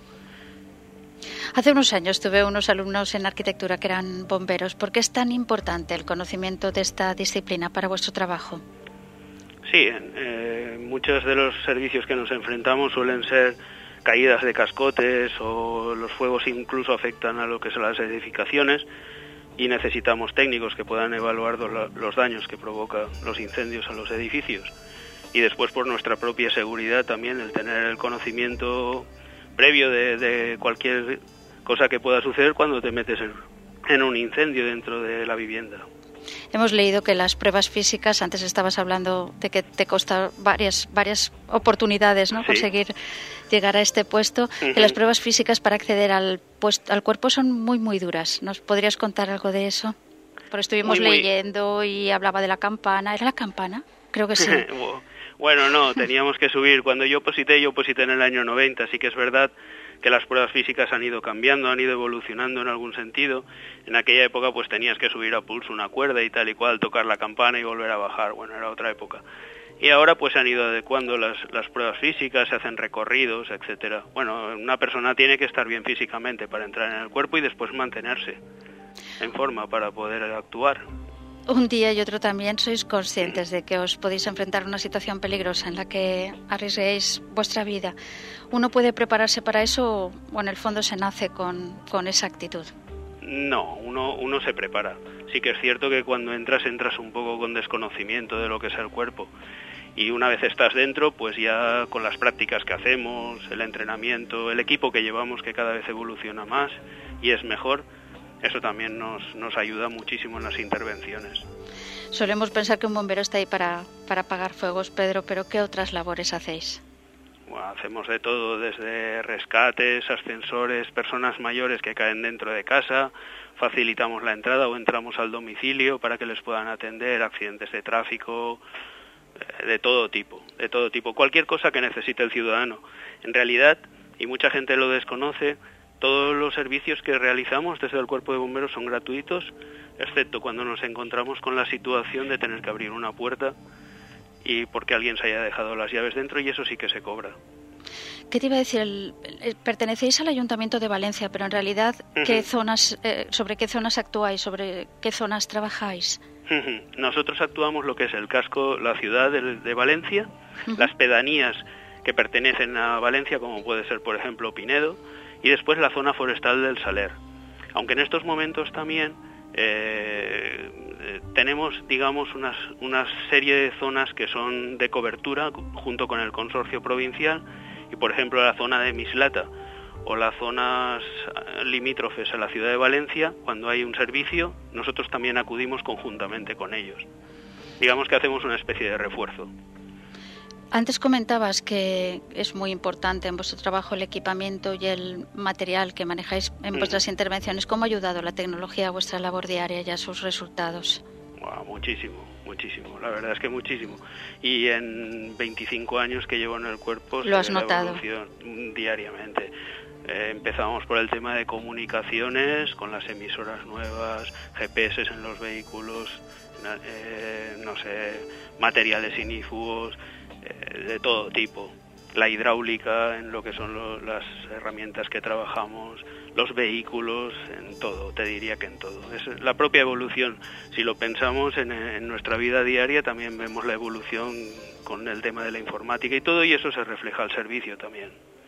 Hace unos años tuve unos alumnos en arquitectura que eran bomberos. ¿Por qué es tan importante el conocimiento de esta disciplina para vuestro trabajo? Sí, eh, muchos de los servicios que nos enfrentamos suelen ser caídas de cascotes o los fuegos incluso afectan a lo que son las edificaciones y necesitamos técnicos que puedan evaluar los daños que provocan los incendios a los edificios. Y después por nuestra propia seguridad también el tener el conocimiento previo de, de cualquier cosa que pueda suceder cuando te metes en, en un incendio dentro de la vivienda. Hemos leído que las pruebas físicas, antes estabas hablando de que te costó varias varias oportunidades, ¿no? Sí. Conseguir llegar a este puesto, Uh-huh. que las pruebas físicas para acceder al puesto, al cuerpo son muy muy duras. ¿Nos podrías contar algo de eso? Porque estuvimos Muy, muy. leyendo y hablaba de la campana. ¿Era la campana? Creo que sí. Bueno, no, teníamos que subir. Cuando yo oposité, yo oposité en el año noventa, así que es verdad que las pruebas físicas han ido cambiando, han ido evolucionando en algún sentido. En aquella época pues tenías que subir a pulso una cuerda y tal y cual, tocar la campana y volver a bajar, bueno, era otra época. Y ahora pues se han ido adecuando las, las pruebas físicas, se hacen recorridos, etcétera. Bueno, una persona tiene que estar bien físicamente para entrar en el cuerpo y después mantenerse en forma para poder actuar. Un día y otro también sois conscientes de que os podéis enfrentar a una situación peligrosa en la que arriesguéis vuestra vida. ¿Uno puede prepararse para eso o en el fondo se nace con, con esa actitud? No, uno, uno se prepara. Sí que es cierto que cuando entras, entras un poco con desconocimiento de lo que es el cuerpo. Y una vez estás dentro, pues ya con las prácticas que hacemos, el entrenamiento, el equipo que llevamos que cada vez evoluciona más y es mejor, eso también nos, nos ayuda muchísimo en las intervenciones. Solemos pensar que un bombero está ahí para, para apagar fuegos, Pedro, pero ¿qué otras labores hacéis? Bueno, hacemos de todo, desde rescates, ascensores, personas mayores que caen dentro de casa, facilitamos la entrada o entramos al domicilio para que les puedan atender, accidentes de tráfico, eh, de todo tipo, de todo tipo, cualquier cosa que necesite el ciudadano. En realidad, y mucha gente lo desconoce, todos los servicios que realizamos desde el Cuerpo de Bomberos son gratuitos, excepto cuando nos encontramos con la situación de tener que abrir una puerta y porque alguien se haya dejado las llaves dentro, y eso sí que se cobra. ¿Qué te iba a decir? El, el, pertenecéis al Ayuntamiento de Valencia, pero en realidad, ¿qué uh-huh. zonas, eh, ¿sobre qué zonas actuáis? ¿Sobre qué zonas trabajáis? Uh-huh. Nosotros actuamos lo que es el casco, la ciudad de, de Valencia, uh-huh. las pedanías que pertenecen a Valencia, como puede ser, por ejemplo, Pinedo, y después la zona forestal del Saler. Aunque en estos momentos también eh, eh, tenemos, digamos, unas, una serie de zonas que son de cobertura junto con el consorcio provincial, y por ejemplo la zona de Mislata o las zonas limítrofes a la ciudad de Valencia, cuando hay un servicio, nosotros también acudimos conjuntamente con ellos. Digamos que hacemos una especie de refuerzo. Antes comentabas que es muy importante en vuestro trabajo el equipamiento y el material que manejáis en vuestras mm. intervenciones. ¿Cómo ha ayudado la tecnología a vuestra labor diaria y a sus resultados? Wow, muchísimo, muchísimo. La verdad es que muchísimo. Y en veinticinco años que llevo en el cuerpo... ¿Lo has notado? Diariamente. Eh, empezamos por el tema de comunicaciones, con las emisoras nuevas, G P S en los vehículos, eh, no sé, materiales inífuos, de todo tipo, la hidráulica en lo que son lo, las herramientas que trabajamos, los vehículos, en todo, te diría que en todo. Es la propia evolución. Si lo pensamos en, en nuestra vida diaria, también vemos la evolución con el tema de la informática y todo, y eso se refleja al servicio también.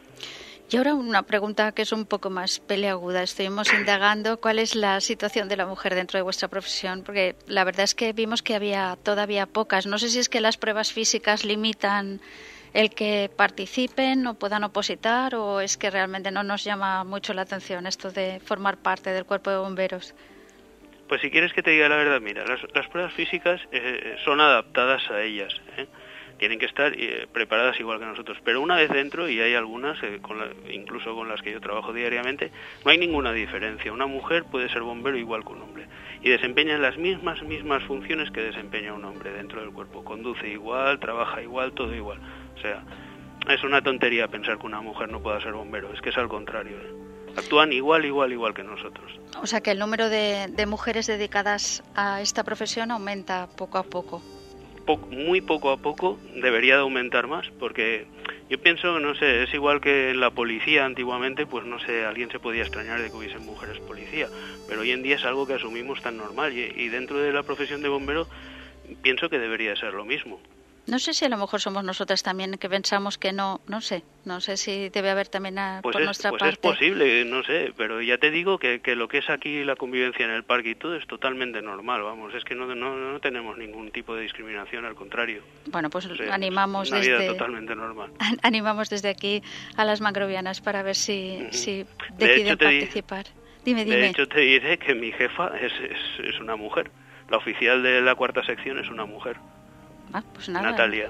Y ahora una pregunta que es un poco más peleaguda. Estuvimos indagando cuál es la situación de la mujer dentro de vuestra profesión, porque la verdad es que vimos que había todavía pocas. No sé si es que las pruebas físicas limitan el que participen o puedan opositar, o es que realmente no nos llama mucho la atención esto de formar parte del Cuerpo de Bomberos. Pues si quieres que te diga la verdad, mira, las, las pruebas físicas eh, son adaptadas a ellas, ¿eh? Tienen que estar eh, preparadas igual que nosotros, pero una vez dentro, y hay algunas, eh, con la, incluso con las que yo trabajo diariamente, no hay ninguna diferencia. Una mujer puede ser bombero igual que un hombre y desempeña las mismas mismas funciones que desempeña un hombre dentro del cuerpo. Conduce igual, trabaja igual, todo igual. O sea, es una tontería pensar que una mujer no pueda ser bombero, es que es al contrario, ¿eh? Actúan igual, igual, igual que nosotros. O sea que el número de, de mujeres dedicadas a esta profesión aumenta poco a poco. Poco, muy poco a poco, debería de aumentar más, porque yo pienso, no sé, es igual que en la policía antiguamente, pues no sé, alguien se podía extrañar de que hubiesen mujeres policía, pero hoy en día es algo que asumimos tan normal, y, y dentro de la profesión de bombero pienso que debería ser lo mismo. No sé si a lo mejor somos nosotras también que pensamos que no, no sé, no sé si debe haber también a, pues por es, nuestra pues parte. Pues es posible, no sé, pero ya te digo que, que lo que es aquí la convivencia en el parque y todo es totalmente normal, vamos, es que no, no, no tenemos ningún tipo de discriminación, al contrario. Bueno, pues o sea, animamos una vida desde totalmente normal. Animamos desde aquí a las mangrovianas para ver si, uh-huh. si de deciden hecho, participar. Dime, dime. De hecho te diré que mi jefa es, es, es una mujer, la oficial de la cuarta sección es una mujer. Ah, pues nada. Natalia.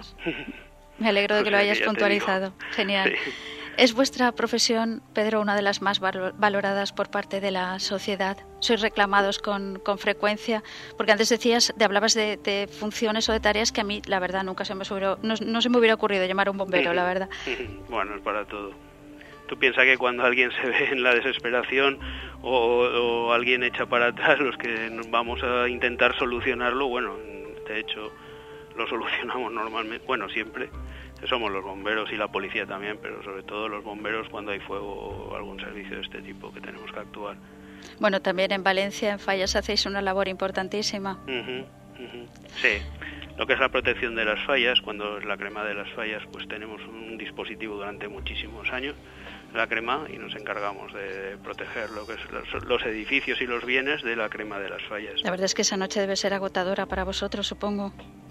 Me alegro de que o sea, lo hayas que puntualizado. Genial. Sí. ¿Es vuestra profesión, Pedro, una de las más valoradas por parte de la sociedad? ¿Sois reclamados con, con frecuencia? Porque antes decías, te hablabas de, de funciones o de tareas que a mí, la verdad, nunca se me hubiera, no, no se me hubiera ocurrido llamar a un bombero, la verdad. Bueno, es para todo. Tú piensas que cuando alguien se ve en la desesperación o, o alguien echa para atrás, los que vamos a intentar solucionarlo, bueno, de hecho lo solucionamos normalmente, bueno, siempre, somos los bomberos y la policía también, pero sobre todo los bomberos cuando hay fuego o algún servicio de este tipo que tenemos que actuar. Bueno, también en Valencia, en Fallas, hacéis una labor importantísima. Uh-huh, uh-huh. Sí, lo que es la protección de las fallas, cuando es la crema de las fallas, pues tenemos un dispositivo durante muchísimos años, la crema, y nos encargamos de proteger lo que es los, los edificios y los bienes de la crema de las fallas. La verdad es que esa noche debe ser agotadora para vosotros, supongo.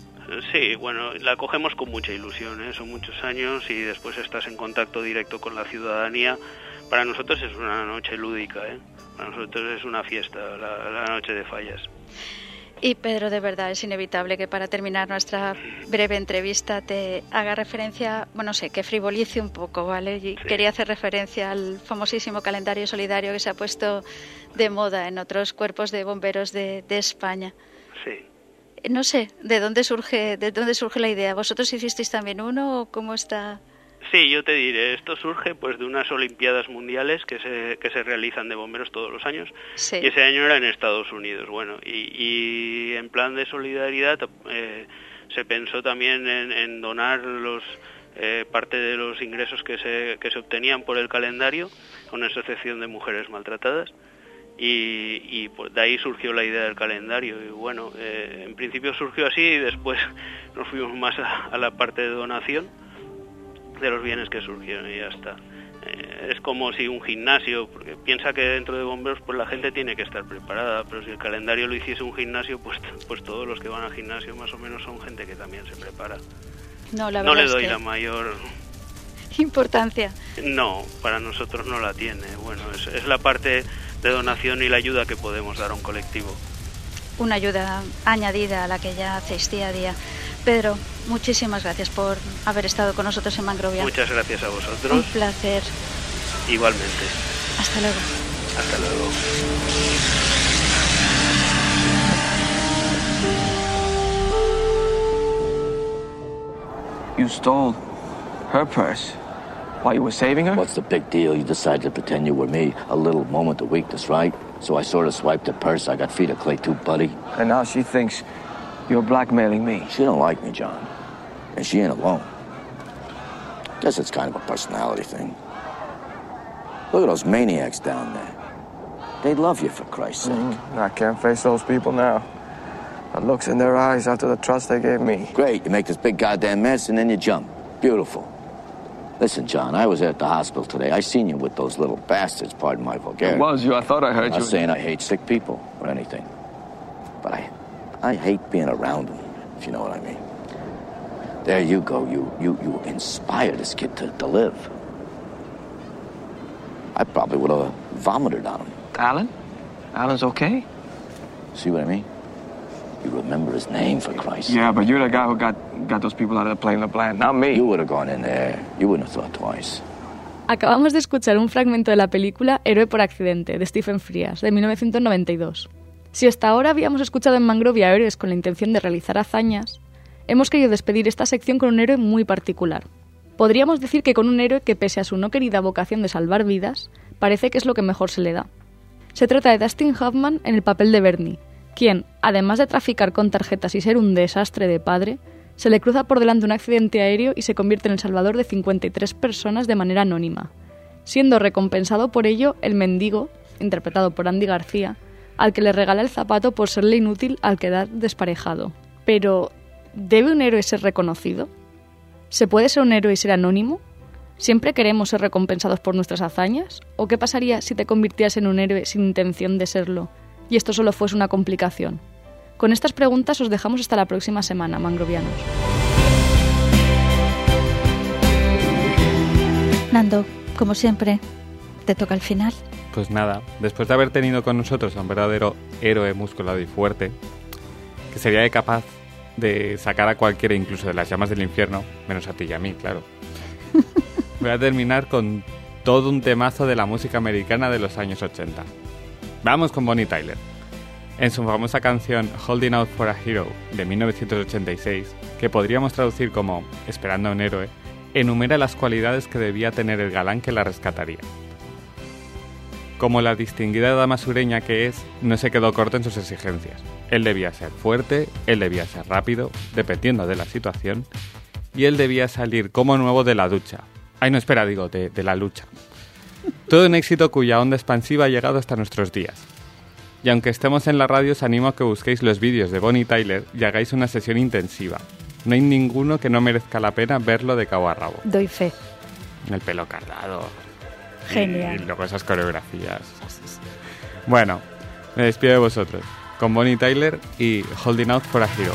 Sí, bueno, la cogemos con mucha ilusión, ¿eh? Son muchos años y después estás en contacto directo con la ciudadanía. Para nosotros es una noche lúdica, ¿eh? Para nosotros es una fiesta, la, la noche de fallas. Y Pedro, de verdad es inevitable que para terminar nuestra breve entrevista te haga referencia, bueno, no sé, que frivolice un poco, ¿vale? Y sí. Quería hacer referencia al famosísimo calendario solidario que se ha puesto de moda en otros cuerpos de bomberos de, de España. Sí. no sé, ¿de dónde surge, de dónde surge la idea? ¿Vosotros hicisteis también uno o cómo está? Sí, yo te diré, esto surge pues de unas Olimpiadas Mundiales que se que se realizan de bomberos todos los años, sí. Y ese año era en Estados Unidos, bueno, y, y en plan de solidaridad eh, se pensó también en, en donar los eh, parte de los ingresos que se que se obtenían por el calendario a una asociación de mujeres maltratadas. Y, y pues de ahí surgió la idea del calendario y bueno, eh, en principio surgió así y después nos fuimos más a, a la parte de donación de los bienes que surgieron y ya está. Eh, es como si un gimnasio, porque piensa que dentro de bomberos pues la gente tiene que estar preparada, pero si el calendario lo hiciese un gimnasio, pues pues todos los que van al gimnasio más o menos son gente que también se prepara. No, la no verdad le doy es que... la mayor importancia. No, para nosotros no la tiene. Bueno, es, es la parte de donación y la ayuda que podemos dar a un colectivo. Una ayuda añadida a la que ya hacéis día a día. Pedro, muchísimas gracias por haber estado con nosotros en Mangrovia. Muchas gracias a vosotros. Un placer. Igualmente. Hasta luego. Hasta luego. You stole her purse while you were saving her? What's the big deal? You decided to pretend you were me. A little moment of weakness, right? So I sort of swiped the purse. I got feet of clay too, buddy. And now she thinks you're blackmailing me. She don't like me, John. And she ain't alone. Guess it's kind of a personality thing. Look at those maniacs down there. They love you, for Christ's sake. Mm, I can't face those people now. The looks in their eyes after the trust they gave me. Great. You make this big goddamn mess and then you jump. Beautiful. Listen, John, I was at the hospital today. I seen you with those little bastards, pardon my vulgarity. It was you. I thought I heard I'm you. not saying I hate sick people or anything. But I I hate being around them, if you know what I mean. There you go. You you, you inspire this kid to, to live. I probably would have vomited on him. Alan? Alan's okay? See what I mean? You remember his name, for Christ's sake. Yeah, but you're the guy who got, got those people out of the plane to plant, not me. You would have gone in there. You wouldn't have thought twice. Acabamos de escuchar un fragmento de la película Héroe por accidente, de Stephen Frears, de mil novecientos noventa y dos. Si hasta ahora habíamos escuchado en Mangrovia héroes con la intención de realizar hazañas, hemos querido despedir esta sección con un héroe muy particular. Podríamos decir que con un héroe que, pese a su no querida vocación de salvar vidas, parece que es lo que mejor se le da. Se trata de Dustin Hoffman en el papel de Bernie, quien, además de traficar con tarjetas y ser un desastre de padre, se le cruza por delante un accidente aéreo y se convierte en el salvador de cincuenta y tres personas de manera anónima, siendo recompensado por ello el mendigo, interpretado por Andy García, al que le regala el zapato por serle inútil al quedar desparejado. Pero, ¿debe un héroe ser reconocido? ¿Se puede ser un héroe y ser anónimo? ¿Siempre queremos ser recompensados por nuestras hazañas? ¿O qué pasaría si te convirtieras en un héroe sin intención de serlo y esto solo fuese una complicación? Con estas preguntas os dejamos hasta la próxima semana, mangrovianos. Nando, como siempre, te toca el final. Pues nada, después de haber tenido con nosotros a un verdadero héroe musculado y fuerte, que sería capaz de sacar a cualquiera incluso de las llamas del infierno, menos a ti y a mí, claro. Voy a terminar con todo un temazo de la música americana de los años ochenta. Vamos con Bonnie Tyler. En su famosa canción Holding Out for a Hero de mil novecientos ochenta y seis, que podríamos traducir como Esperando a un héroe, enumera las cualidades que debía tener el galán que la rescataría. Como la distinguida dama sureña que es, no se quedó corto en sus exigencias. Él debía ser fuerte, él debía ser rápido, dependiendo de la situación, y él debía salir como nuevo de la ducha. Ay, no, espera, digo, de, de la lucha. Todo un éxito cuya onda expansiva ha llegado hasta nuestros días. Y aunque estemos en la radio, os animo a que busquéis los vídeos de Bonnie Tyler y hagáis una sesión intensiva. No hay ninguno que no merezca la pena verlo de cabo a rabo. Doy fe. El pelo cardado. Genial. Y, y luego esas coreografías. Bueno, me despido de vosotros. Con Bonnie Tyler y Holding Out for a Hero.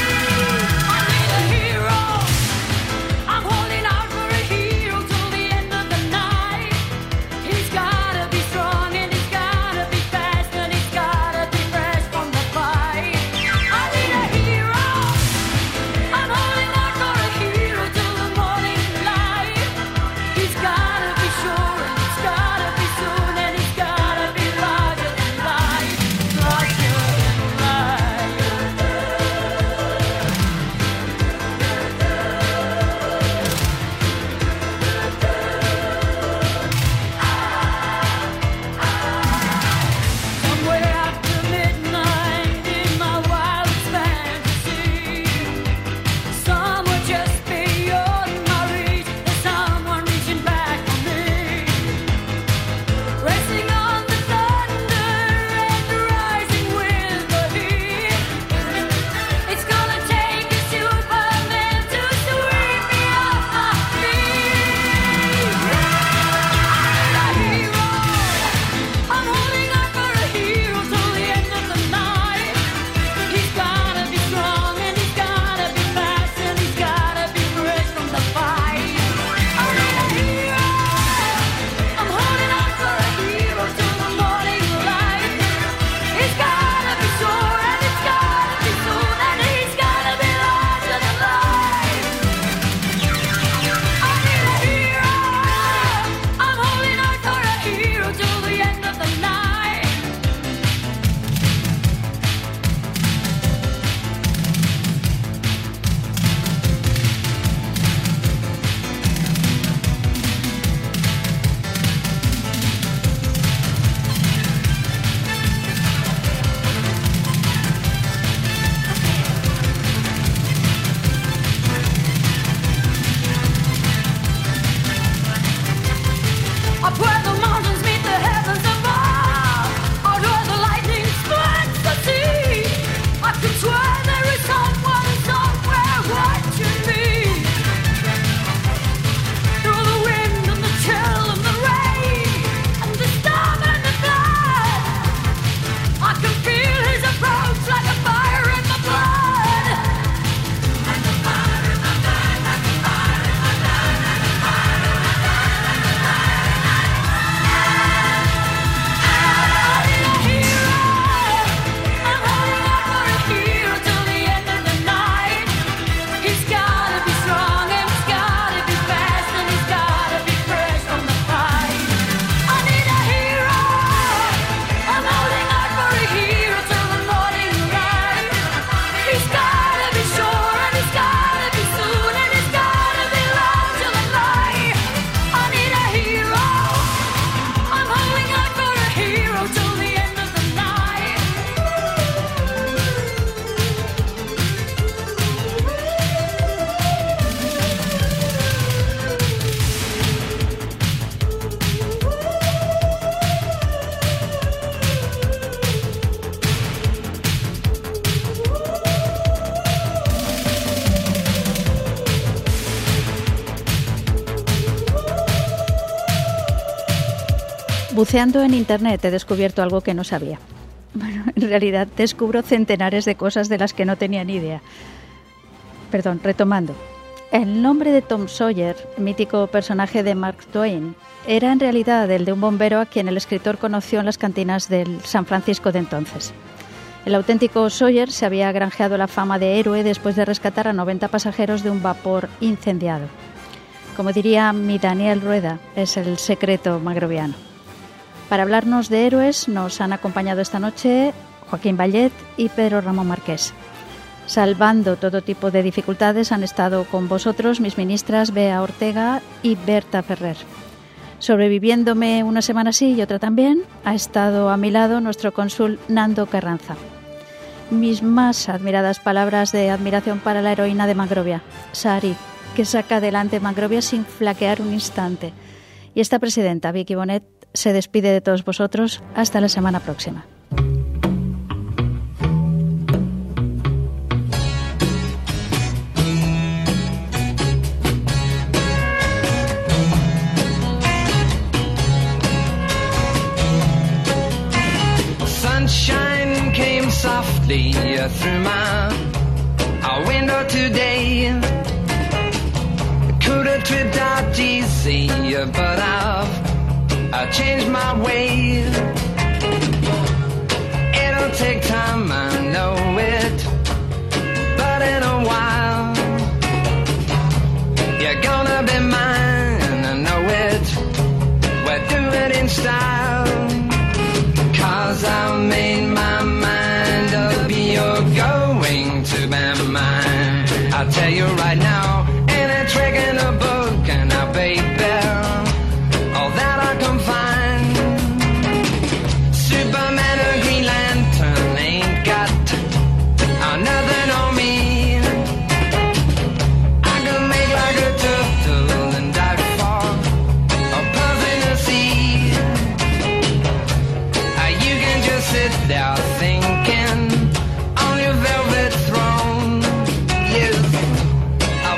I'm holding out for a hero till the end of Buceando en Internet he descubierto algo que no sabía. Bueno, en realidad descubro centenares de cosas de las que no tenía ni idea. Perdón, retomando. El nombre de Tom Sawyer, mítico personaje de Mark Twain, era en realidad el de un bombero a quien el escritor conoció en las cantinas del San Francisco de entonces. El auténtico Sawyer se había granjeado la fama de héroe después de rescatar a noventa pasajeros de un vapor incendiado. Como diría mi Daniel Rueda, es el secreto mangroviano. Para hablarnos de héroes nos han acompañado esta noche Joaquín Vallet y Pedro Ramón Marqués. Salvando todo tipo de dificultades han estado con vosotros mis ministras Bea Ortega y Berta Ferrer. Sobreviviéndome una semana sí y otra también, ha estado a mi lado nuestro cónsul Nando Carranza. Mis más admiradas palabras de admiración para la heroína de Mangrovia, Sari, que saca adelante Mangrovia sin flaquear un instante. Y esta presidenta, Vicky Bonet, se despide de todos vosotros hasta la semana próxima. Sunshine came softly through my window today. Could have tripped out easy, but I've I changed my way. It'll take time, I know it, but in a while you're gonna be mine, I know it. We'll do it in style, 'cause I made my mind up, you're going to be mine. I'll tell you right now, ain't a trick in a book, and I baby, all that I can find. Superman or Green Lantern ain't got nothing on me. I can make like a turtle and dive for a puff in the sea. You can just sit there thinking on your velvet throne. Yes,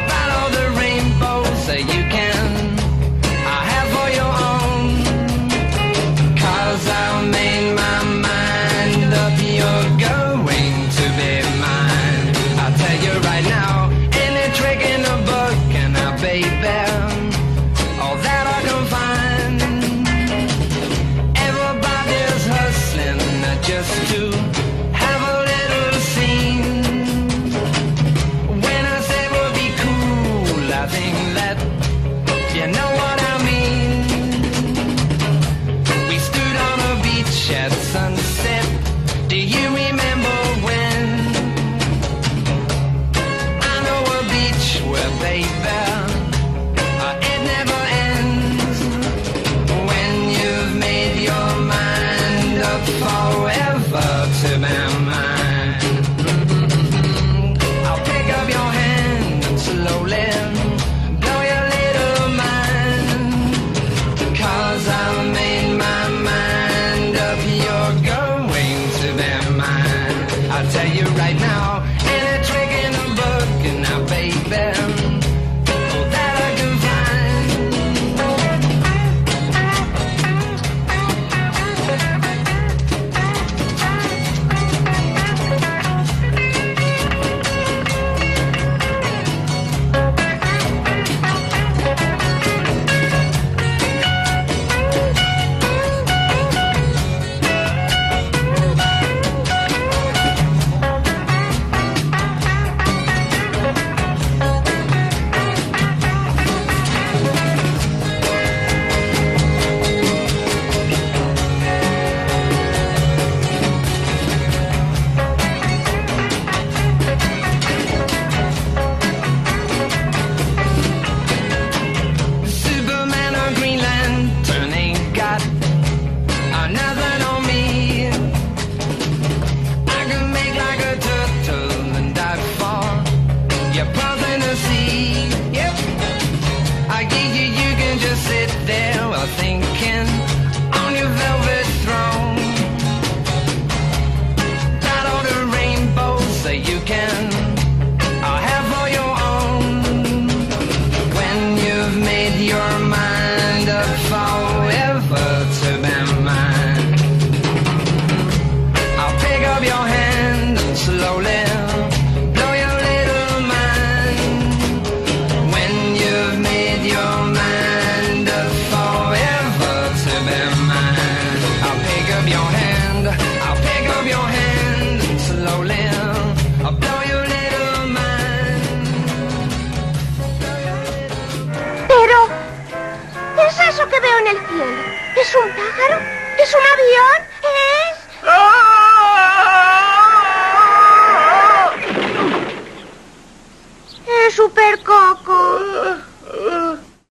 super coco.